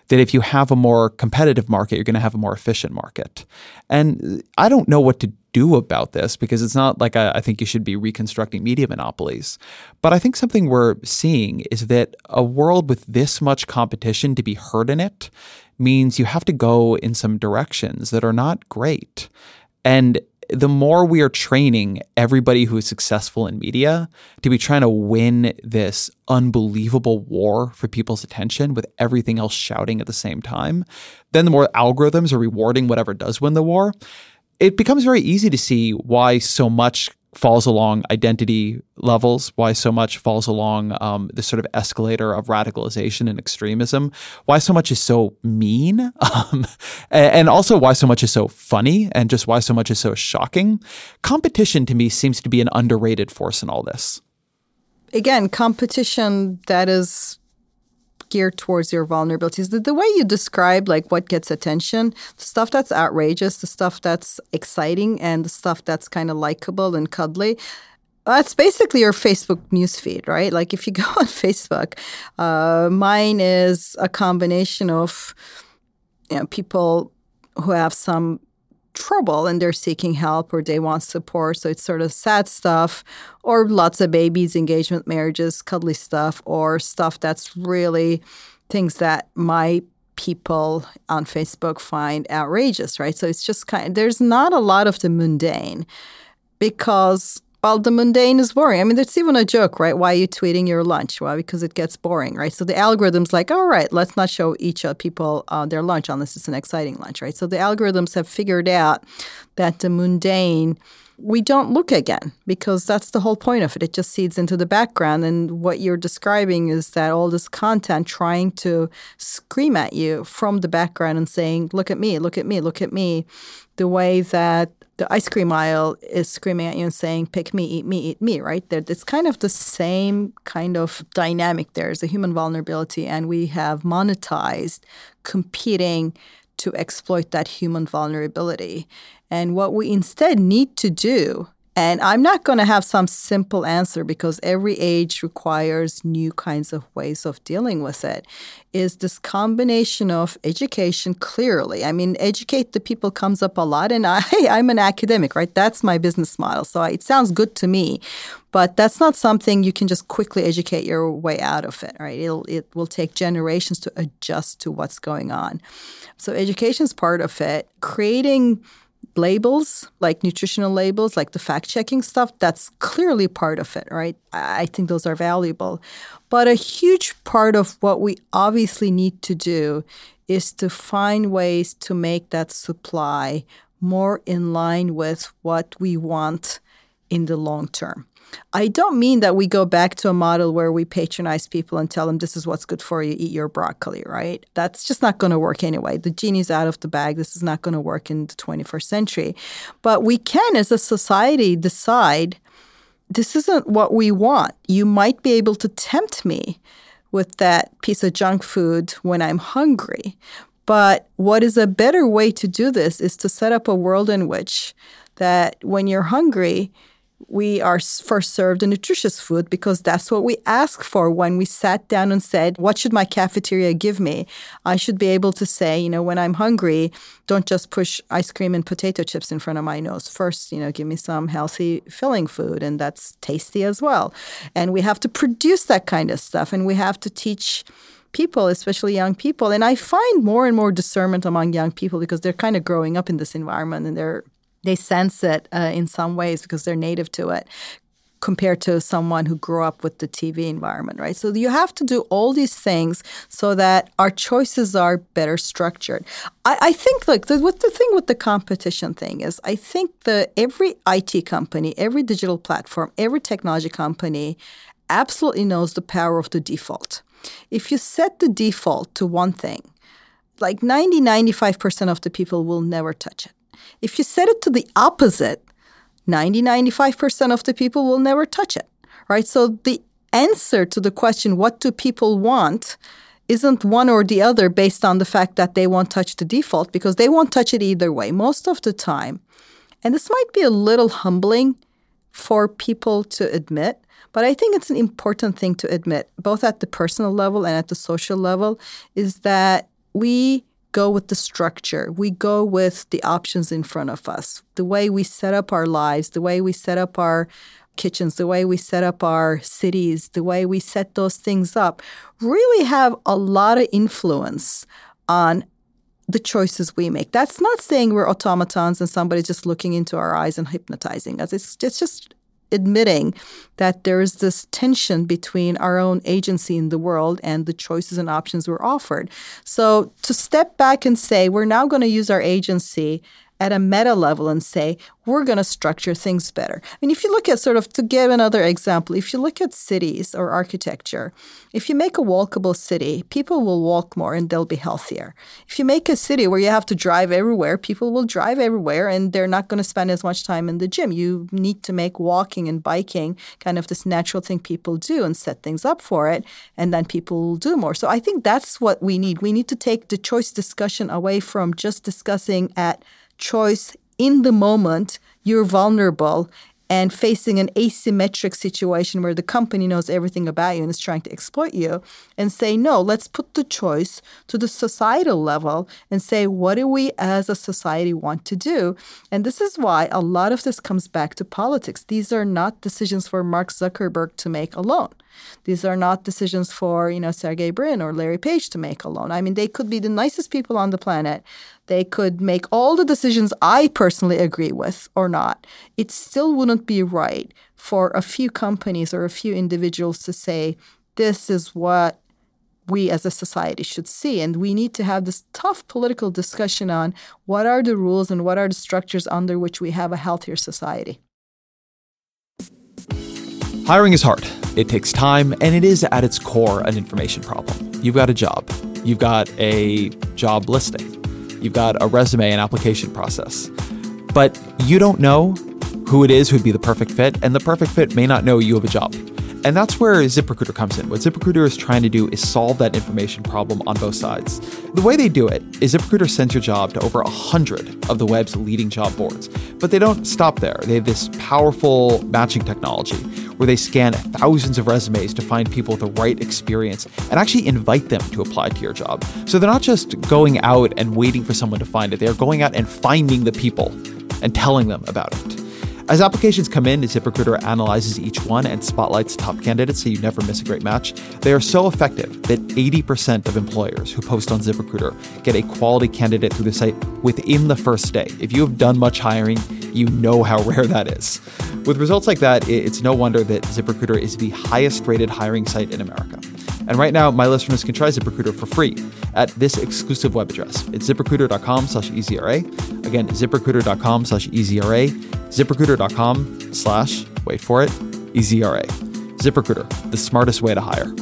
that if you have a more competitive market, you're going to have a more efficient market. And I don't know what to do about this because it's not like I, I think you should be reconstructing media monopolies. But I think something we're seeing is that a world with this much competition to be heard in it means you have to go in some directions that are not great. And the more we are training everybody who is successful in media to be trying to win this unbelievable war for people's attention with everything else shouting at the same time, then the more algorithms are rewarding whatever does win the war, it becomes very easy to see why so much falls along identity levels, why so much falls along um, this sort of escalator of radicalization and extremism, why so much is so mean, um, and also why so much is so funny, and just why so much is so shocking. Competition, to me, seems to be an underrated force in all this. Again, competition that is geared towards your vulnerabilities. The, the way you describe like what gets attention, the stuff that's outrageous, the stuff that's exciting, and the stuff that's kind of likable and cuddly, that's basically your Facebook newsfeed, right? Like if you go on Facebook, uh, mine is a combination of you know, people who have some trouble and they're seeking help or they want support. So it's sort of sad stuff or lots of babies, engagement, marriages, cuddly stuff, or stuff that's really things that my people on Facebook find outrageous, right? So it's just kind of, there's not a lot of the mundane because, well, the mundane is boring. I mean, it's even a joke, right? Why are you tweeting your lunch? Well, because it gets boring, right? So the algorithm's like, all right, let's not show each of people uh, their lunch unless it's an exciting lunch, right? So the algorithms have figured out that the mundane, we don't look again because that's the whole point of it. It just seeds into the background. And what you're describing is that all this content trying to scream at you from the background and saying, look at me, look at me, look at me, the way that the ice cream aisle is screaming at you and saying, pick me, eat me, eat me, right? There, it's kind of the same kind of dynamic. There's a human vulnerability, and we have monetized competing to exploit that human vulnerability. And what we instead need to do, and I'm not going to have some simple answer because every age requires new kinds of ways of dealing with it, is this combination of education clearly. I mean, educate the people comes up a lot, and I, I'm an academic, right? That's my business model. So it sounds good to me, but that's not something you can just quickly educate your way out of it, right? It'll, it will take generations to adjust to what's going on. So education is part of it. Creating labels, like nutritional labels, like the fact-checking stuff, that's clearly part of it, right? I think those are valuable. But a huge part of what we obviously need to do is to find ways to make that supply more in line with what we want in the long term. I don't mean that we go back to a model where we patronize people and tell them this is what's good for you, eat your broccoli, right? That's just not going to work anyway. The genie's out of the bag. This is not going to work in the twenty-first century. But we can, as a society, decide this isn't what we want. You might be able to tempt me with that piece of junk food when I'm hungry. But what is a better way to do this is to set up a world in which that when you're hungry, we are first served a nutritious food because that's what we asked for when we sat down and said, what should my cafeteria give me? I should be able to say, you know, when I'm hungry, don't just push ice cream and potato chips in front of my nose. First, you know, give me some healthy, filling food, and that's tasty as well. And we have to produce that kind of stuff, and we have to teach people, especially young people. And I find more and more discernment among young people because they're kind of growing up in this environment, and they're They sense it uh, in some ways because they're native to it compared to someone who grew up with the T V environment, right? So you have to do all these things so that our choices are better structured. I, I think, like, the, what the thing with the competition thing is, I think that every I T company, every digital platform, every technology company absolutely knows the power of the default. If you set the default to one thing, like ninety, ninety-five percent of the people will never touch it. If you set it to the opposite, ninety, ninety-five percent of the people will never touch it, right? So the answer to the question, what do people want, isn't one or the other based on the fact that they won't touch the default because they won't touch it either way most of the time. And this might be a little humbling for people to admit, but I think it's an important thing to admit, both at the personal level and at the social level, is that we go with the structure. We go with the options in front of us, the way we set up our lives, the way we set up our kitchens, the way we set up our cities, the way we set those things up, really have a lot of influence on the choices we make. That's not saying we're automatons and somebody's just looking into our eyes and hypnotizing us. It's, it's just admitting that there is this tension between our own agency in the world and the choices and options we're offered. So to step back and say, we're now going to use our agency at a meta level and say, we're going to structure things better. I mean, if you look at sort of, to give another example, if you look at cities or architecture, if you make a walkable city, people will walk more and they'll be healthier. If you make a city where you have to drive everywhere, people will drive everywhere and they're not going to spend as much time in the gym. You need to make walking and biking kind of this natural thing people do and set things up for it, and then people will do more. So I think that's what we need. We need to take the choice discussion away from just discussing at choice in the moment you're vulnerable and facing an asymmetric situation where the company knows everything about you and is trying to exploit you, and say, no, let's put the choice to the societal level and say, what do we as a society want to do? And this is why a lot of this comes back to politics. These are not decisions for Mark Zuckerberg to make alone. These are not decisions for, you know, Sergey Brin or Larry Page to make alone. I mean, they could be the nicest people on the planet. They could make all the decisions I personally agree with or not. It still wouldn't be right for a few companies or a few individuals to say, this is what we as a society should see. And we need to have this tough political discussion on what are the rules and what are the structures under which we have a healthier society. Hiring is hard. It takes time, and it is at its core an information problem. You've got a job. You've got a job listing. You've got a resume and application process. But you don't know who it is who'd be the perfect fit, and the perfect fit may not know you have a job. And that's where ZipRecruiter comes in. What ZipRecruiter is trying to do is solve that information problem on both sides. The way they do it is ZipRecruiter sends your job to over one hundred of the web's leading job boards. But they don't stop there. They have this powerful matching technology where they scan thousands of resumes to find people with the right experience and actually invite them to apply to your job. So they're not just going out and waiting for someone to find it. They're going out and finding the people and telling them about it. As applications come in, ZipRecruiter analyzes each one and spotlights top candidates so you never miss a great match. They are so effective that eighty percent of employers who post on ZipRecruiter get a quality candidate through the site within the first day. If you have done much hiring, you know how rare that is. With results like that, it's no wonder that ZipRecruiter is the highest rated hiring site in America. And right now, my listeners can try ZipRecruiter for free at this exclusive web address. It's ziprecruiter.com slash EZRA. Again, ziprecruiter.com slash EZRA. ZipRecruiter.com slash, wait for it, E Z R A. ZipRecruiter, the smartest way to hire.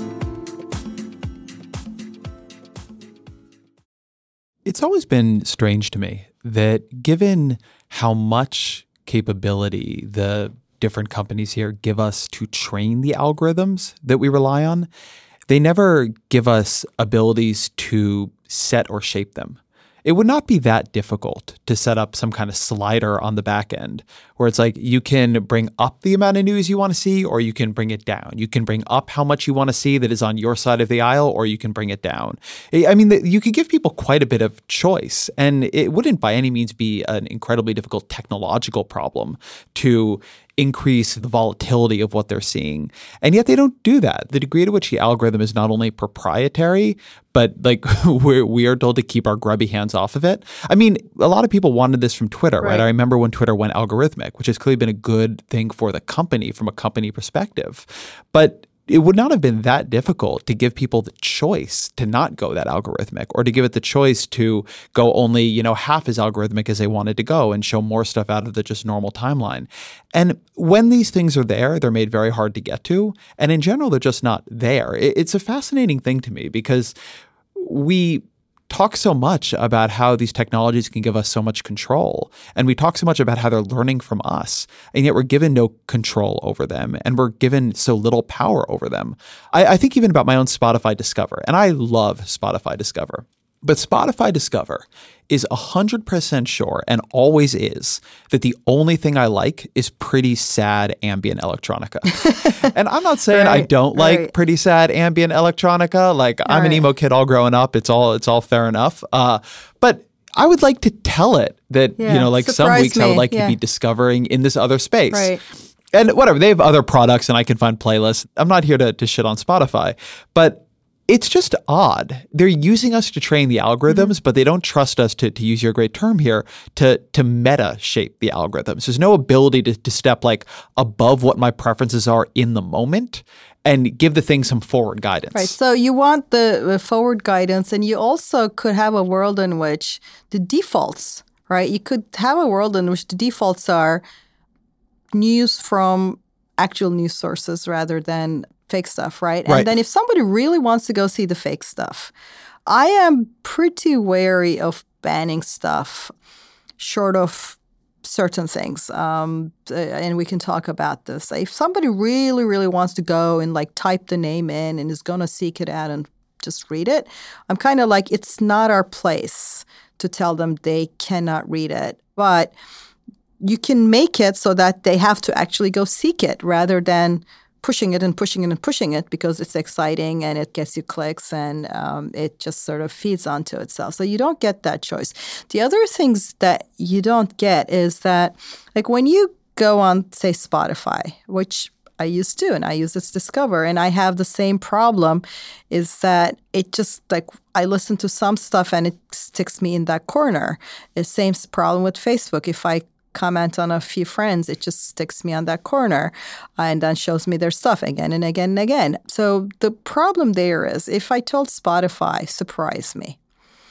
It's always been strange to me that given how much capability the different companies here give us to train the algorithms that we rely on, they never give us abilities to set or shape them. It would not be that difficult to set up some kind of slider on the back end where it's like you can bring up the amount of news you want to see or you can bring it down. You can bring up how much you want to see that is on your side of the aisle or you can bring it down. I mean, you could give people quite a bit of choice, and it wouldn't by any means be an incredibly difficult technological problem to increase the volatility of what they're seeing. And yet they don't do that. The degree to which the algorithm is not only proprietary, but like we're, we are told to keep our grubby hands off of it. I mean, a lot of people wanted this from Twitter, right? right? I remember when Twitter went algorithmic, which has clearly been a good thing for the company from a company perspective. But it would not have been that difficult to give people the choice to not go that algorithmic, or to give it the choice to go only, you know, half as algorithmic as they wanted to go and show more stuff out of the just normal timeline. And when these things are there, they're made very hard to get to. And in general, they're just not there. It's a fascinating thing to me because we talk so much about how these technologies can give us so much control. And we talk so much about how they're learning from us. And yet we're given no control over them. And we're given so little power over them. I, I think even about my own Spotify Discover. And I love Spotify Discover. But Spotify Discover is one hundred percent sure, and always is, that the only thing I like is pretty sad ambient electronica. And I'm not saying right, I don't like right. pretty sad ambient electronica. Like, all I'm right. an emo kid all growing up. It's all it's all fair enough. Uh, but I would like to tell it that, yeah, you know, like some weeks me. I would like yeah. to be discovering in this other space. Right. And whatever, they have other products and I can find playlists. I'm not here to, to shit on Spotify, but it's just odd. They're using us to train the algorithms, mm-hmm. but they don't trust us, to, to use your great term here, to to meta shape the algorithms. There's no ability to, to step like above what my preferences are in the moment and give the thing some forward guidance. Right. So you want the, the forward guidance, and you also could have a world in which the defaults, right? You could have a world in which the defaults are news from actual news sources rather than fake stuff, right? right? And then if somebody really wants to go see the fake stuff, I am pretty wary of banning stuff short of certain things. Um, and we can talk about this. If somebody really, really wants to go and like type the name in and is going to seek it out and just read it, I'm kind of like, it's not our place to tell them they cannot read it. But you can make it so that they have to actually go seek it rather than pushing it and pushing it and pushing it because it's exciting and it gets you clicks and um, it just sort of feeds onto itself. So you don't get that choice. The other things that you don't get is that, like when you go on, say, Spotify, which I used to, and I use this Discover, and I have the same problem, is that it just like I listen to some stuff and it sticks me in that corner. It's the same problem with Facebook. If I comment on a few friends, it just sticks me on that corner and then shows me their stuff again and again and again. So the problem there is if I told Spotify, surprise me,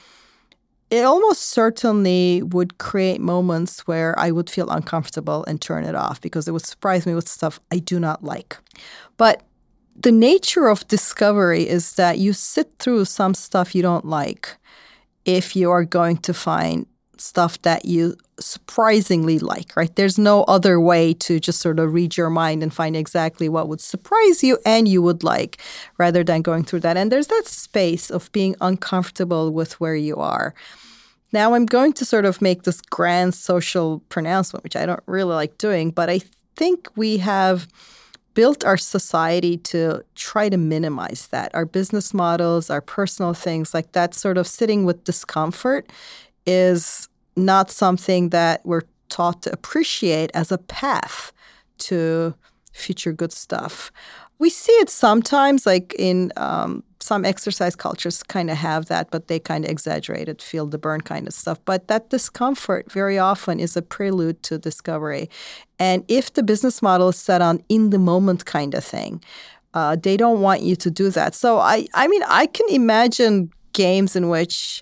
it almost certainly would create moments where I would feel uncomfortable and turn it off because it would surprise me with stuff I do not like. But the nature of discovery is that you sit through some stuff you don't like if you are going to find stuff that you surprisingly like, right? There's no other way to just sort of read your mind and find exactly what would surprise you and you would like rather than going through that. And there's that space of being uncomfortable with where you are. Now I'm going to sort of make this grand social pronouncement, which I don't really like doing, but I think we have built our society to try to minimize that. Our business models, our personal things, like that sort of sitting with discomfort is not something that we're taught to appreciate as a path to future good stuff. We see it sometimes, like in um, some exercise cultures kind of have that, but they kind of exaggerate it, feel the burn kind of stuff. But that discomfort very often is a prelude to discovery. And if the business model is set on in-the-moment kind of thing, uh, they don't want you to do that. So, I, I mean, I can imagine games in which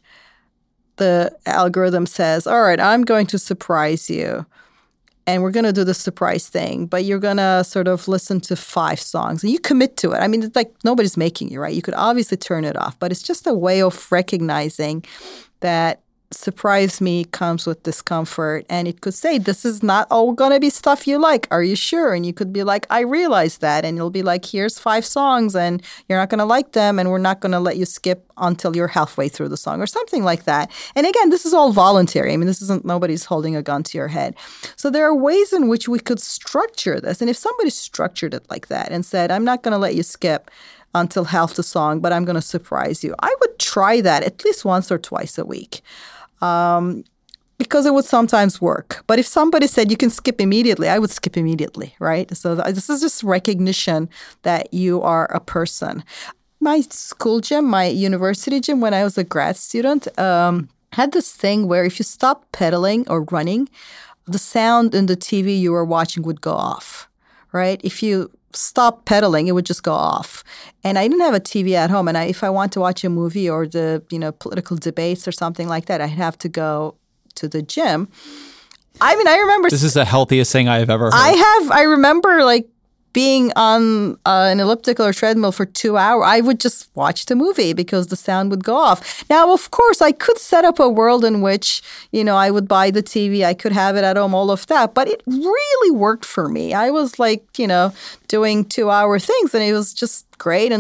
the algorithm says, all right, I'm going to surprise you. And we're going to do the surprise thing, but you're going to sort of listen to five songs and you commit to it. I mean, it's like nobody's making you, right? You could obviously turn it off, but it's just a way of recognizing that surprise me comes with discomfort. And it could say, this is not all going to be stuff you like. Are you sure? And you could be like, I realize that. And you'll be like, here's five songs and you're not going to like them. And we're not going to let you skip until you're halfway through the song or something like that. And again, this is all voluntary. I mean, this isn't nobody's holding a gun to your head. So there are ways in which we could structure this. And if somebody structured it like that and said, I'm not going to let you skip until half the song, but I'm going to surprise you, I would try that at least once or twice a week. Um, because it would sometimes work. But if somebody said you can skip immediately, I would skip immediately, right? So th- this is just recognition that you are a person. My school gym, my university gym, when I was a grad student, um, had this thing where if you stopped pedaling or running, the sound in the T V you were watching would go off, right? If you stop pedaling, it would just go off. And I didn't have a T V at home. And I, if I want to watch a movie or the, you know, political debates or something like that, I'd have to go to the gym. I mean, I remember... This is the healthiest thing I have ever heard. I have, I remember like being on uh, an elliptical or treadmill for two hours. I would just watch the movie because the sound would go off. Now, of course, I could set up a world in which, you know, I would buy the T V. I could have it at home, all of that. But it really worked for me. I was like, you know, doing two-hour things and it was just great. And this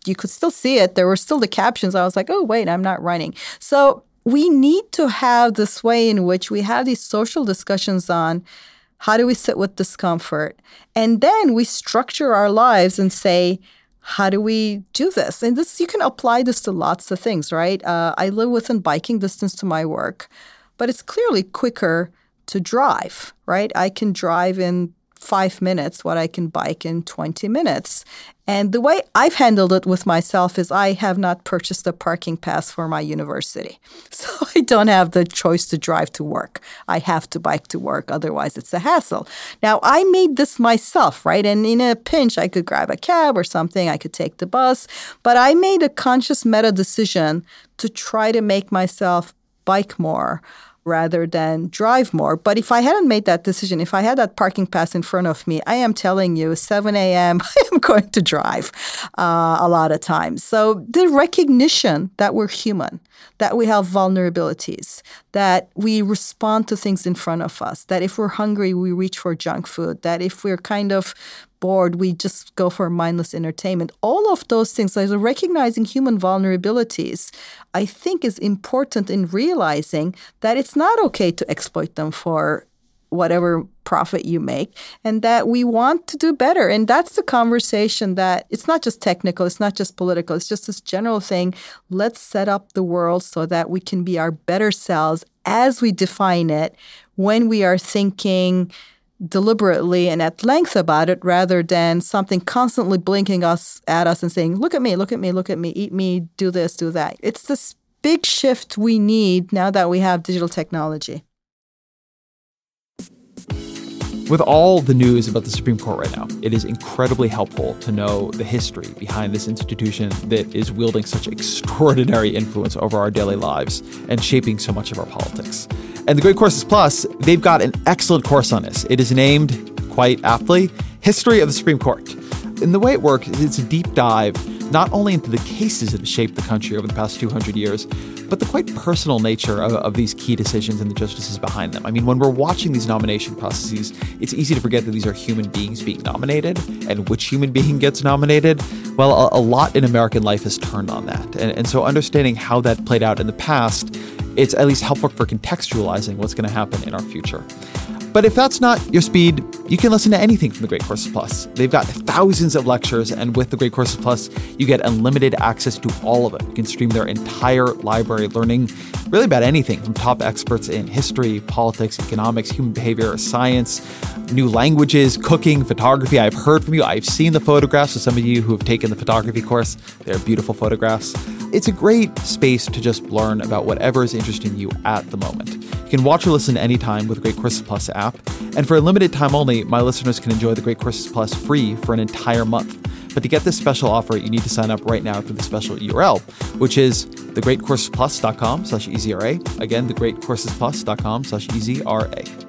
you could still see it. There were still the captions. I was like, oh, wait, I'm not running. So we need to have this way in which we have these social discussions on how do we sit with discomfort? And then we structure our lives and say, how do we do this? And this, you can apply this to lots of things, right? Uh, I live within biking distance to my work, but it's clearly quicker to drive, right? I can drive in five minutes what I can bike in twenty minutes. And the way I've handled it with myself is I have not purchased a parking pass for my university. So I don't have the choice to drive to work. I have to bike to work. Otherwise, it's a hassle. Now, I made this myself, right? And in a pinch, I could grab a cab or something. I could take the bus. But I made a conscious meta decision to try to make myself bike more rather than drive more. But if I hadn't made that decision, if I had that parking pass in front of me, I am telling you, seven a.m., I am going to drive uh, a lot of times. So the recognition that we're human, that we have vulnerabilities, that we respond to things in front of us, that if we're hungry, we reach for junk food, that if we're kind of bored, we just go for mindless entertainment. All of those things, like recognizing human vulnerabilities, I think is important in realizing that it's not okay to exploit them for whatever profit you make, and that we want to do better. And that's the conversation that it's not just technical, it's not just political, it's just this general thing. Let's set up the world so that we can be our better selves as we define it when we are thinking deliberately and at length about it, rather than something constantly blinking us at us and saying, look at me, look at me, look at me, eat me, do this, do that. It's this big shift we need now that we have digital technology. With all the news about the Supreme Court right now, it is incredibly helpful to know the history behind this institution that is wielding such extraordinary influence over our daily lives and shaping so much of our politics. And the Great Courses Plus, they've got an excellent course on this. It is named, quite aptly, History of the Supreme Court. And the way it works is it's a deep dive not only into the cases that have shaped the country over the past two hundred years, but the quite personal nature of, of these key decisions and the justices behind them. I mean, when we're watching these nomination processes, it's easy to forget that these are human beings being nominated, and which human being gets nominated. Well, a, a lot in American life has turned on that. And, and so understanding how that played out in the past, it's at least helpful for contextualizing what's going to happen in our future. But if that's not your speed, you can listen to anything from the Great Courses Plus. They've got thousands of lectures, and with the Great Courses Plus, you get unlimited access to all of it. You can stream their entire library, learning really about anything from top experts in history, politics, economics, human behavior, science, new languages, cooking, photography. I've heard from you. I've seen the photographs of some of you who have taken the photography course. They're beautiful photographs. It's a great space to just learn about whatever is interesting you at the moment. You can watch or listen anytime with the Great Courses Plus app. And for a limited time only, my listeners can enjoy the Great Courses Plus free for an entire month. But to get this special offer, you need to sign up right now through the special U R L, which is thegreatcoursesplus.com slash EZRA. Again, thegreatcoursesplus.com slash EZRA.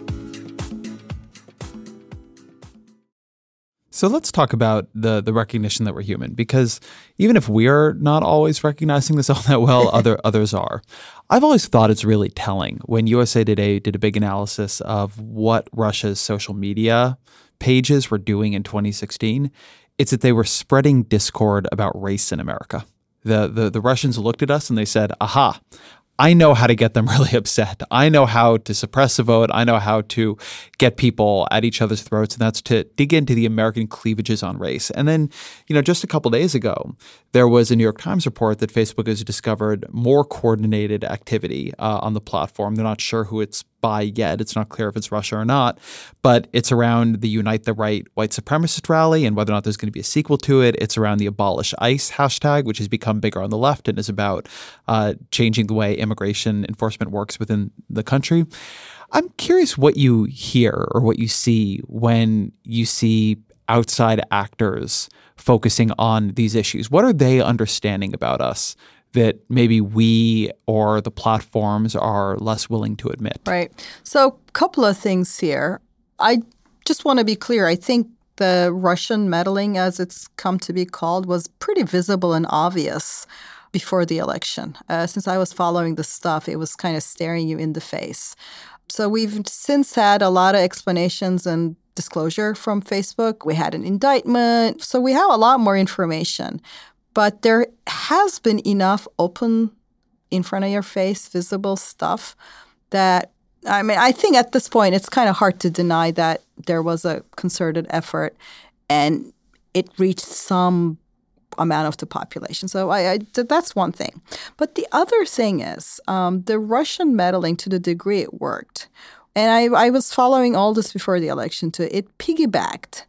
So let's talk about the the recognition that we're human, because even if we're not always recognizing this all that well, other others are. I've always thought it's really telling when U S A Today did a big analysis of what Russia's social media pages were doing in twenty sixteen. It's that they were spreading discord about race in America. The, the, the Russians looked at us and they said, aha, I know how to get them really upset. I know how to suppress a vote. I know how to get people at each other's throats, and that's to dig into the American cleavages on race. And then, you know, just a couple days ago, there was a New York Times report that Facebook has discovered more coordinated activity uh, on the platform. They're not sure who it's by yet. It's not clear if it's Russia or not, but it's around the Unite the Right white supremacist rally and whether or not there's going to be a sequel to it. It's around the Abolish ICE hashtag, which has become bigger on the left and is about uh, changing the way immigration enforcement works within the country. I'm curious what you hear or what you see when you see outside actors focusing on these issues. What are they understanding about us that maybe we or the platforms are less willing to admit? Right. So a couple of things here. I just want to be clear. I think the Russian meddling, as it's come to be called, was pretty visible and obvious before the election. Uh, since I was following the stuff, it was kind of staring you in the face. So we've since had a lot of explanations and disclosure from Facebook. We had an indictment. So we have a lot more information. But there has been enough open, in front of your face, visible stuff that, I mean, I think at this point it's kind of hard to deny that there was a concerted effort and it reached some amount of the population. So I, I, that's one thing. But the other thing is um, the Russian meddling, to the degree it worked, and I, I was following all this before the election too, it piggybacked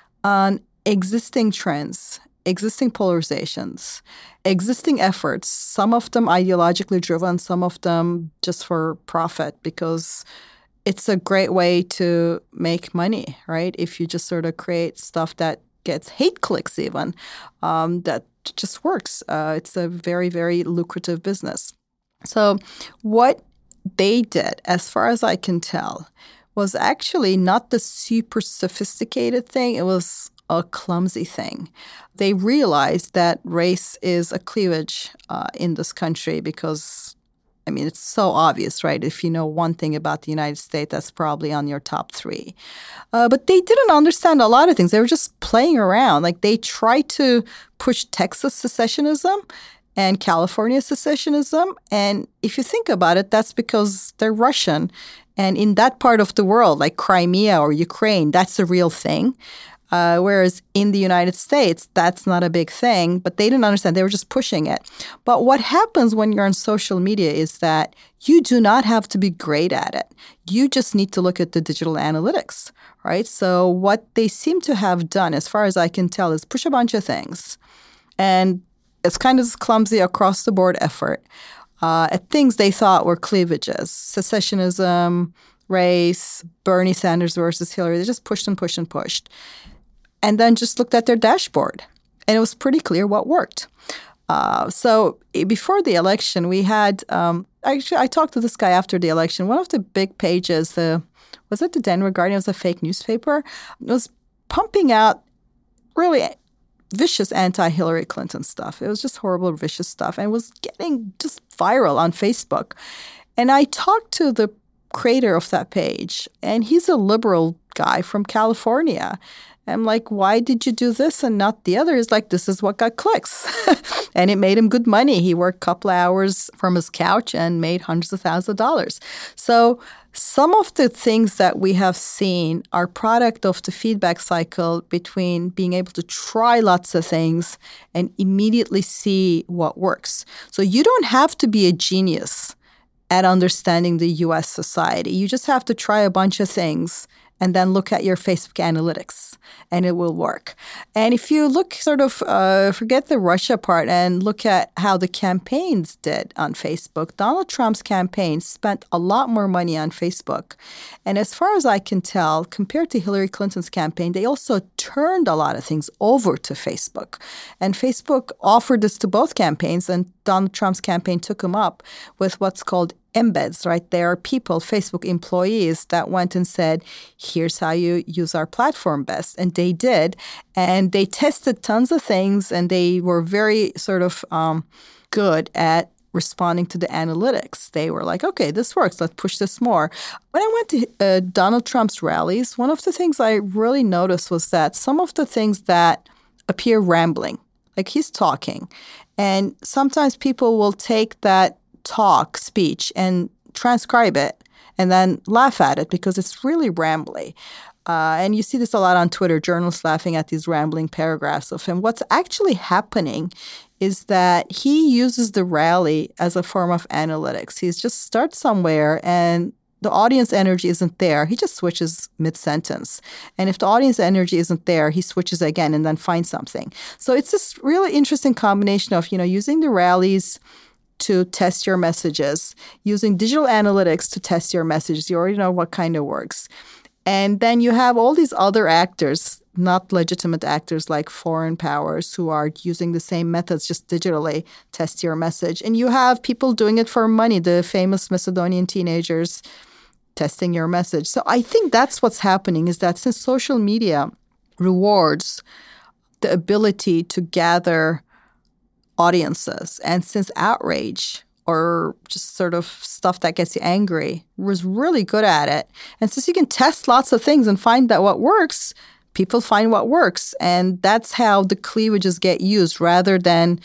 on existing trends, existing polarizations, existing efforts, some of them ideologically driven, some of them just for profit, because it's a great way to make money, right? If you just sort of create stuff that gets hate clicks even, um, that just works. Uh, it's a very, very lucrative business. So what they did, as far as I can tell, was actually not the super sophisticated thing. It was a clumsy thing. They realized that race is a cleavage uh, in this country because, I mean, it's so obvious, right? If you know one thing about the United States, that's probably on your top three. Uh, but they didn't understand a lot of things. They were just playing around. Like they tried to push Texas secessionism and California secessionism. And if you think about it, that's because they're Russian. And in that part of the world, like Crimea or Ukraine, that's a real thing. Uh, whereas in the United States, that's not a big thing, but they didn't understand. They were just pushing it. But what happens when you're on social media is that you do not have to be great at it. You just need to look at the digital analytics, right? So what they seem to have done, as far as I can tell, is push a bunch of things. And it's kind of this clumsy across-the-board effort uh, at things they thought were cleavages, secessionism, race, Bernie Sanders versus Hillary. They just pushed and pushed and pushed. And then just looked at their dashboard. And it was pretty clear what worked. Uh, so before the election, we had um, – actually, I talked to this guy after the election. One of the big pages, the was it the Denver Guardian? It was a fake newspaper. It was pumping out really vicious anti-Hillary Clinton stuff. It was just horrible, vicious stuff. And it was getting just viral on Facebook. And I talked to the creator of that page, and he's a liberal guy from California. I'm like, why did you do this and not the other? He's like, this is what got clicks. And it made him good money. He worked a couple of hours from his couch and made hundreds of thousands of dollars. So some of the things that we have seen are product of the feedback cycle between being able to try lots of things and immediately see what works. So you don't have to be a genius at understanding the U S society. You just have to try a bunch of things and then look at your Facebook analytics, and it will work. And if you look sort of, uh, forget the Russia part and look at how the campaigns did on Facebook, Donald Trump's campaign spent a lot more money on Facebook. And as far as I can tell, compared to Hillary Clinton's campaign, they also turned a lot of things over to Facebook. And Facebook offered this to both campaigns, and Donald Trump's campaign took them up with what's called embeds, right? There are people, Facebook employees, that went and said, here's how you use our platform best. And they did. And they tested tons of things, and they were very sort of um, good at responding to the analytics. They were like, okay, this works. Let's push this more. When I went to uh, Donald Trump's rallies, one of the things I really noticed was that some of the things that appear rambling, like he's talking, and sometimes people will take that talk, speech, and transcribe it and then laugh at it because it's really rambly. Uh, and you see this a lot on Twitter, journalists laughing at these rambling paragraphs of him. What's actually happening is that he uses the rally as a form of analytics. He just starts somewhere and the audience energy isn't there. He just switches mid-sentence. And if the audience energy isn't there, he switches again and then finds something. So it's this really interesting combination of, you know, using the rallies to test your messages, using digital analytics to test your messages. You already know what kind of works. And then you have all these other actors, not legitimate actors like foreign powers, who are using the same methods, just digitally test your message. And you have people doing it for money, the famous Macedonian teenagers testing your message. So I think that's what's happening, is that since social media rewards the ability to gather audiences, and since outrage or just sort of stuff that gets you angry was really good at it, and since you can test lots of things and find that what works, people find what works. And that's how the cleavages get used rather than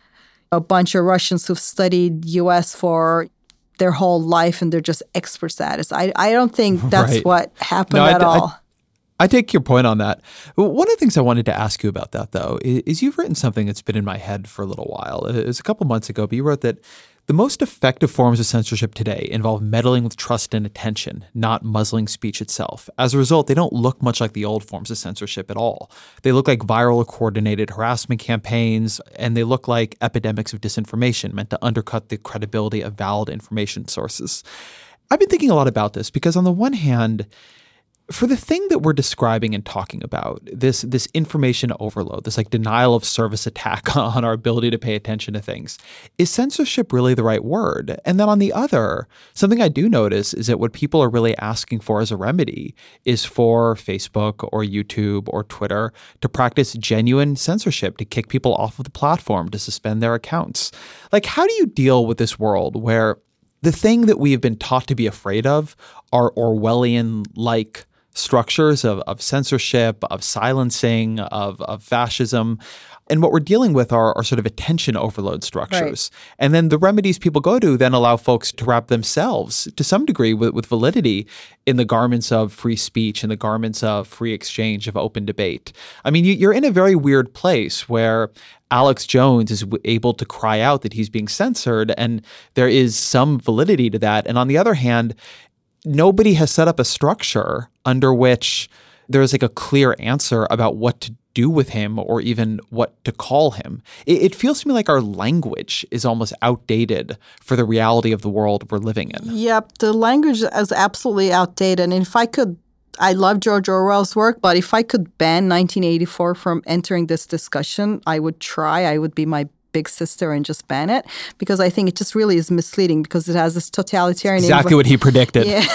a bunch of Russians who've studied U S for their whole life and they're just experts at it. I, I don't think that's right. what happened no, at I, all. I, I take your point on that. One of the things I wanted to ask you about that, though, is, is you've written something that's been in my head for a little while. It was a couple months ago, but you wrote that the most effective forms of censorship today involve meddling with trust and attention, not muzzling speech itself. As a result, they don't look much like the old forms of censorship at all. They look like viral or coordinated harassment campaigns, and they look like epidemics of disinformation meant to undercut the credibility of valid information sources. I've been thinking a lot about this because on the one hand, for the thing that we're describing and talking about, this this information overload, this like denial of service attack on our ability to pay attention to things, is censorship really the right word? And then on the other, something I do notice is that what people are really asking for as a remedy is for Facebook or YouTube or Twitter to practice genuine censorship, to kick people off of the platform, to suspend their accounts. Like, how do you deal with this world where the thing that we have been taught to be afraid of are Orwellian-like structures of, of censorship, of silencing, of, of fascism. And what we're dealing with are, are sort of attention overload structures. Right. And then the remedies people go to then allow folks to wrap themselves to some degree with, with validity in the garments of free speech, in the garments of free exchange, of open debate. I mean, you, you're in a very weird place where Alex Jones is w- able to cry out that he's being censored, and there is some validity to that. And on the other hand, nobody has set up a structure under which there's like a clear answer about what to do with him or even what to call him. It, it feels to me like our language is almost outdated for the reality of the world we're living in. Yep, the language is absolutely outdated. And if I could, I love George Orwell's work, but if I could ban nineteen eighty-four from entering this discussion, I would try. I would be my big sister and just ban it, because I think it just really is misleading because it has this totalitarian... Exactly inv- what he predicted. Yeah.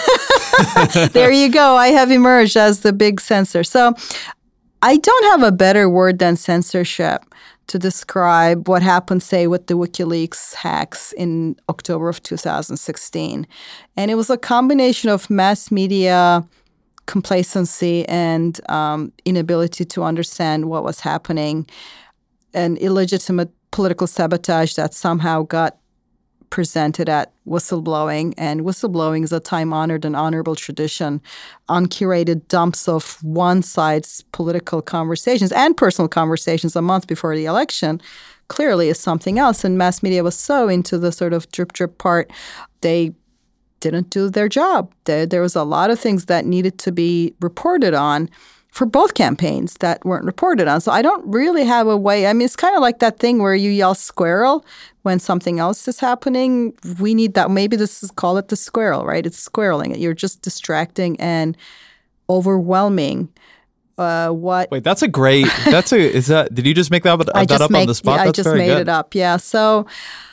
There you go. I have emerged as the big censor. So I don't have a better word than censorship to describe what happened, say, with the WikiLeaks hacks in October of two thousand sixteen. And it was a combination of mass media complacency and um, inability to understand what was happening, and illegitimate political sabotage that somehow got presented at whistleblowing. And whistleblowing is a time-honored and honorable tradition. Uncurated dumps of one side's political conversations and personal conversations a month before the election clearly is something else. And mass media was so into the sort of drip-drip part, they didn't do their job. There, there was a lot of things that needed to be reported on for both campaigns that weren't reported on. So I don't really have a way. I mean, it's kind of like that thing where you yell squirrel when something else is happening. We need that. Maybe this is, call it the squirrel, right? It's squirreling. You're just distracting and overwhelming. Uh, what? Wait, that's a great, that's a, is that, did you just make that, that just up make, on the spot? Yeah, that's I just very made good. it up. Yeah. So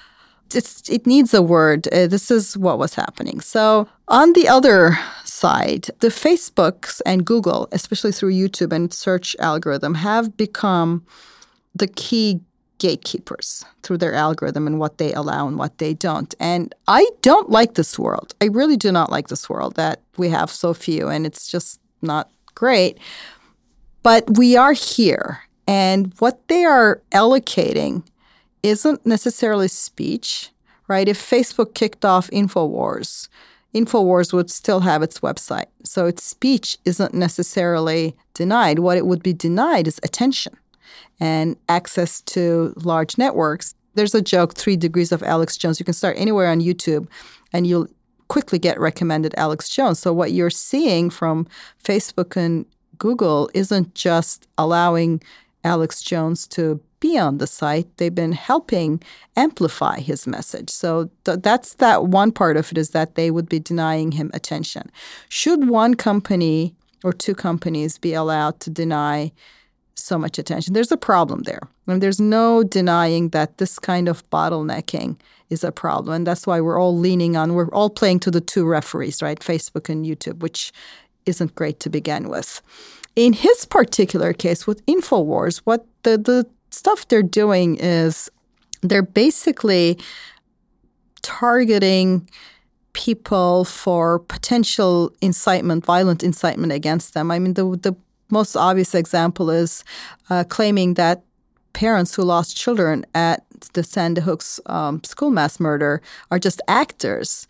it's it needs a word. Uh, this is what was happening. So on the other side, the Facebooks and Google, especially through YouTube and search algorithm, have become the key gatekeepers through their algorithm and what they allow and what they don't. And I don't like this world. I really do not like this world that we have so few, and it's just not great. But we are here, and what they are allocating isn't necessarily speech, right? If Facebook kicked off InfoWars, InfoWars would still have its website. So its speech isn't necessarily denied. What it would be denied is attention and access to large networks. There's a joke, Three Degrees of Alex Jones. You can start anywhere on YouTube and you'll quickly get recommended Alex Jones. So what you're seeing from Facebook and Google isn't just allowing Alex Jones to be on the site. They've been helping amplify his message. So th- that's that one part of it, is that they would be denying him attention. Should one company or two companies be allowed to deny so much attention? There's a problem there. And there's no denying that this kind of bottlenecking is a problem. And that's why we're all leaning on, we're all playing to the two referees, right? Facebook and YouTube, which isn't great to begin with. In his particular case with InfoWars, what the, the stuff they're doing is they're basically targeting people for potential incitement, violent incitement against them. I mean, the the most obvious example is uh, claiming that parents who lost children at the Sandy Hook's um, school mass murder are just actors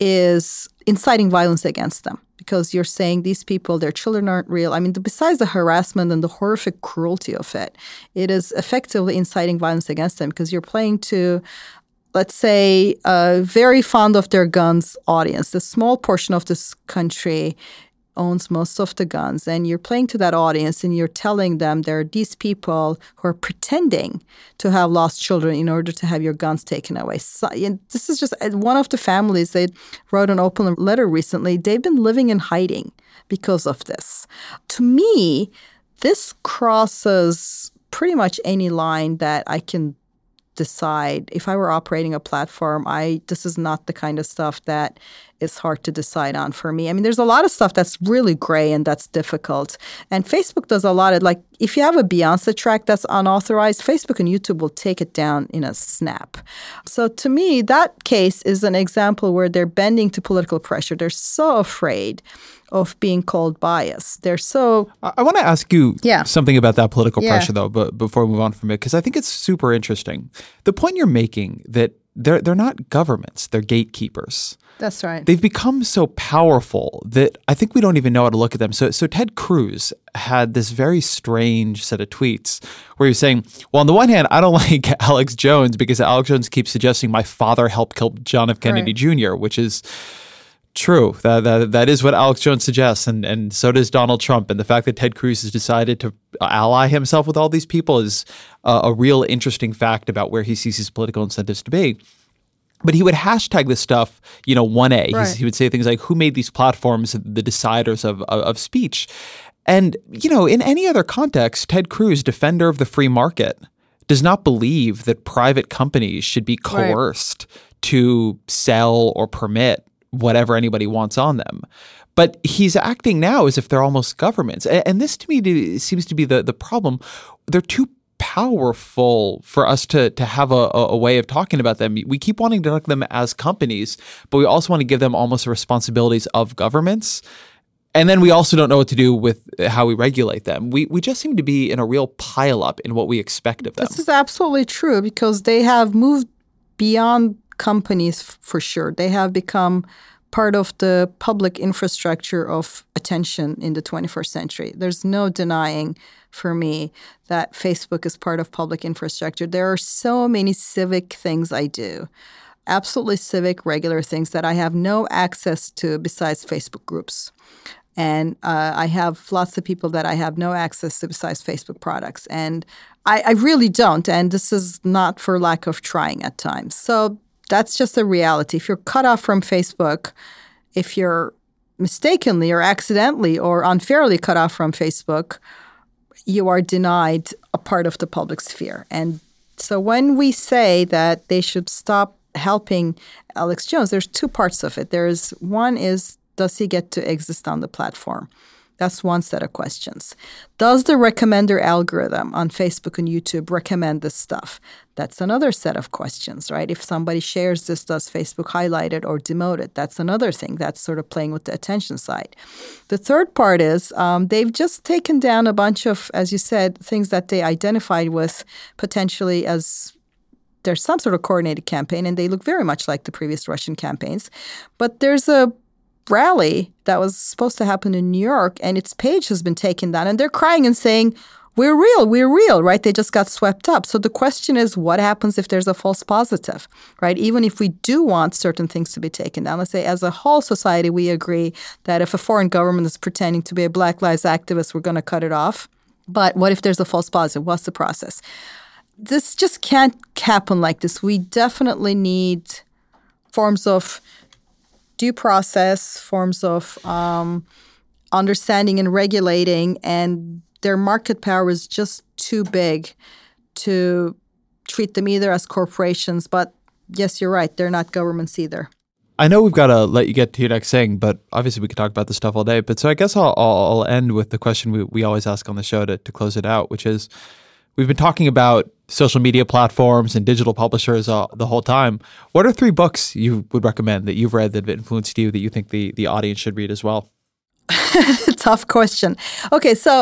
is inciting violence against them, because you're saying these people, their children aren't real. I mean, besides the harassment and the horrific cruelty of it, it is effectively inciting violence against them, because you're playing to, let's say, a very fond of their guns audience. The small portion of this country owns most of the guns, and you're playing to that audience and you're telling them there are these people who are pretending to have lost children in order to have your guns taken away. So, and this is just one of the families. They wrote an open letter recently. They've been living in hiding because of this. To me, this crosses pretty much any line that I can decide. If I were operating a platform, I this is not the kind of stuff that is hard to decide on for me. I mean, there's a lot of stuff that's really gray and that's difficult. And Facebook does a lot of, like, if you have a Beyonce track that's unauthorized, Facebook and YouTube will take it down in a snap. So to me, that case is an example where they're bending to political pressure. They're so afraid of being called biased. They're so... I, I want to ask you yeah. something about that political yeah. pressure, though, but before we move on from it, because I think it's super interesting. The point you're making that they're they're not governments, they're gatekeepers. That's right. They've become so powerful that I think we don't even know how to look at them. So, so Ted Cruz had this very strange set of tweets where he was saying, well, on the one hand, I don't like Alex Jones because Alex Jones keeps suggesting my father helped kill John F. Kennedy right. Junior, which is true. That, that that is what Alex Jones suggests, and, and so does Donald Trump. And the fact that Ted Cruz has decided to ally himself with all these people is uh, a real interesting fact about where he sees his political incentives to be. But he would hashtag this stuff, you know, one A. Right. He would say things like, who made these platforms the deciders of, of, of speech? And, you know, in any other context, Ted Cruz, defender of the free market, does not believe that private companies should be coerced right. to sell or permit whatever anybody wants on them. But he's acting now as if they're almost governments. And, and this, to me, seems to be the, the problem. They're too powerful for us to to have a, a way of talking about them. We keep wanting to talk them as companies, but we also want to give them almost the responsibilities of governments. And then we also don't know what to do with how we regulate them. We we just seem to be in a real pileup in what we expect of them. This is absolutely true, because they have moved beyond companies f- for sure. They have become part of the public infrastructure of attention in the twenty-first century. There's no denying for me that Facebook is part of public infrastructure. There are so many civic things I do, absolutely civic, regular things that I have no access to besides Facebook groups. And uh, I have lots of people that I have no access to besides Facebook products. And I, I really don't. And this is not for lack of trying at times. So that's just a reality. If you're cut off from Facebook, if you're mistakenly or accidentally or unfairly cut off from Facebook, you are denied a part of the public sphere. And so when we say that they should stop helping Alex Jones, there's two parts of it. There's one is, does he get to exist on the platform? That's one set of questions. Does the recommender algorithm on Facebook and YouTube recommend this stuff? That's another set of questions, right? If somebody shares this, does Facebook highlight it or demote it? That's another thing. That's sort of playing with the attention side. The third part is um, they've just taken down a bunch of, as you said, things that they identified with potentially as there's some sort of coordinated campaign, and they look very much like the previous Russian campaigns. But there's a rally that was supposed to happen in New York, and its page has been taken down, and they're crying and saying, we're real, we're real, right? They just got swept up. So the question is, what happens if there's a false positive, right? Even if we do want certain things to be taken down, let's say as a whole society, we agree that if a foreign government is pretending to be a Black Lives activist, we're going to cut it off. But what if there's a false positive? What's the process? This just can't happen like this. We definitely need forms of due process, forms of um, understanding and regulating, and their market power is just too big to treat them either as corporations. But yes, you're right, they're not governments either. I know we've got to let you get to your next thing, but obviously we could talk about this stuff all day. But so I guess I'll, I'll end with the question we, we always ask on the show to, to close it out, which is, we've been talking about social media platforms and digital publishers uh, the whole time. What are three books you would recommend that you've read that have influenced you that you think the, the audience should read as well? Tough question. Okay, so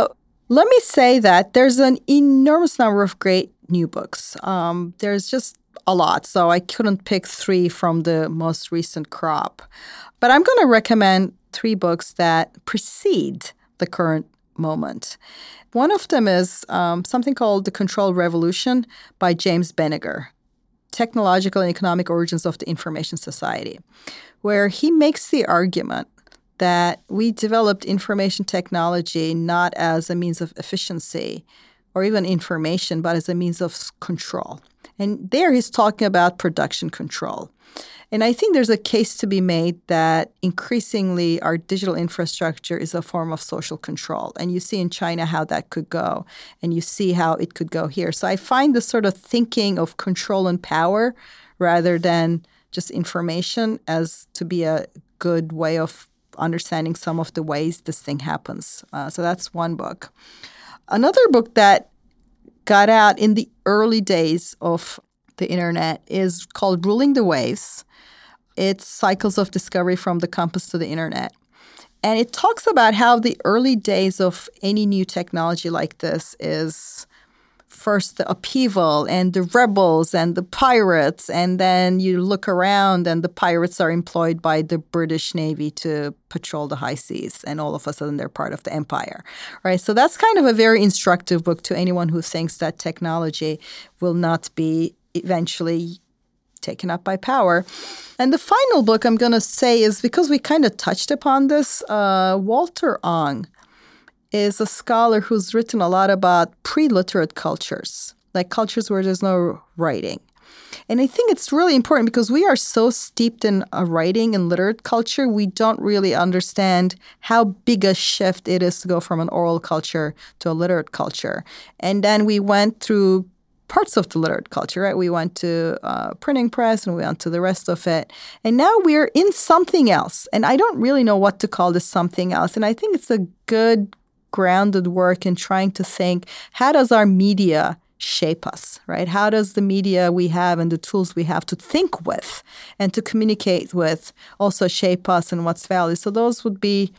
Let me say that there's an enormous number of great new books. Um, there's just a lot, so I couldn't pick three from the most recent crop. But I'm going to recommend three books that precede the current moment. One of them is um, something called The Control Revolution by James Benninger, Technological and Economic Origins of the Information Society, where he makes the argument that we developed information technology not as a means of efficiency or even information, but as a means of control. And there he's talking about production control. And I think there's a case to be made that increasingly our digital infrastructure is a form of social control. And you see in China how that could go, and you see how it could go here. So I find this sort of thinking of control and power rather than just information as to be a good way of understanding some of the ways this thing happens. Uh, so that's one book. Another book that got out in the early days of the internet is called Ruling the Waves. It's Cycles of Discovery from the Compass to the Internet. And it talks about how the early days of any new technology like this is first the upheaval and the rebels and the pirates, and then you look around and the pirates are employed by the British Navy to patrol the high seas, and all of a sudden they're part of the empire, right? So that's kind of a very instructive book to anyone who thinks that technology will not be eventually taken up by power. And the final book I'm going to say is, because we kind of touched upon this, uh, Walter Ong is a scholar who's written a lot about pre-literate cultures, like cultures where there's no writing. And I think it's really important because we are so steeped in a writing and literate culture, we don't really understand how big a shift it is to go from an oral culture to a literate culture. And then we went through parts of the literate culture, right? We went to uh, printing press and we went to the rest of it. And now we're in something else. And I don't really know what to call this something else. And I think it's a good grounded work in trying to think, how does our media shape us, right? How does the media we have and the tools we have to think with and to communicate with also shape us and what's valid? So those would be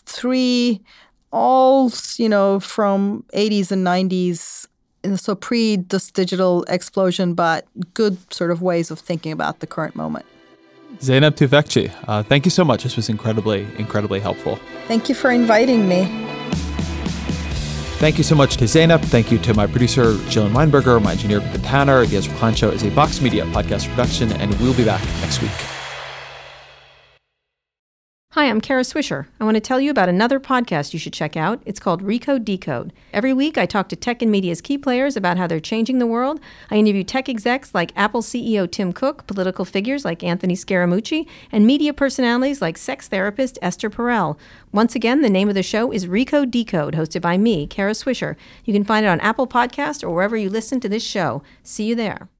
three, all, you know, from eighties and nineties, and so pre this digital explosion, but good sort of ways of thinking about the current moment. Zeynep Tufekci, uh, thank you so much. This was incredibly, incredibly helpful. Thank you for inviting me. Thank you so much to Zeynep. Thank you to my producer, Jillian Weinberger, my engineer, Vincent Tanner. The Ezra Klein Show is a Vox Media podcast production, and we'll be back next week. Hi, I'm Kara Swisher. I want to tell you about another podcast you should check out. It's called Recode Decode. Every week, I talk to tech and media's key players about how they're changing the world. I interview tech execs like Apple C E O Tim Cook, political figures like Anthony Scaramucci, and media personalities like sex therapist Esther Perel. Once again, the name of the show is Recode Decode, hosted by me, Kara Swisher. You can find it on Apple Podcasts or wherever you listen to this show. See you there.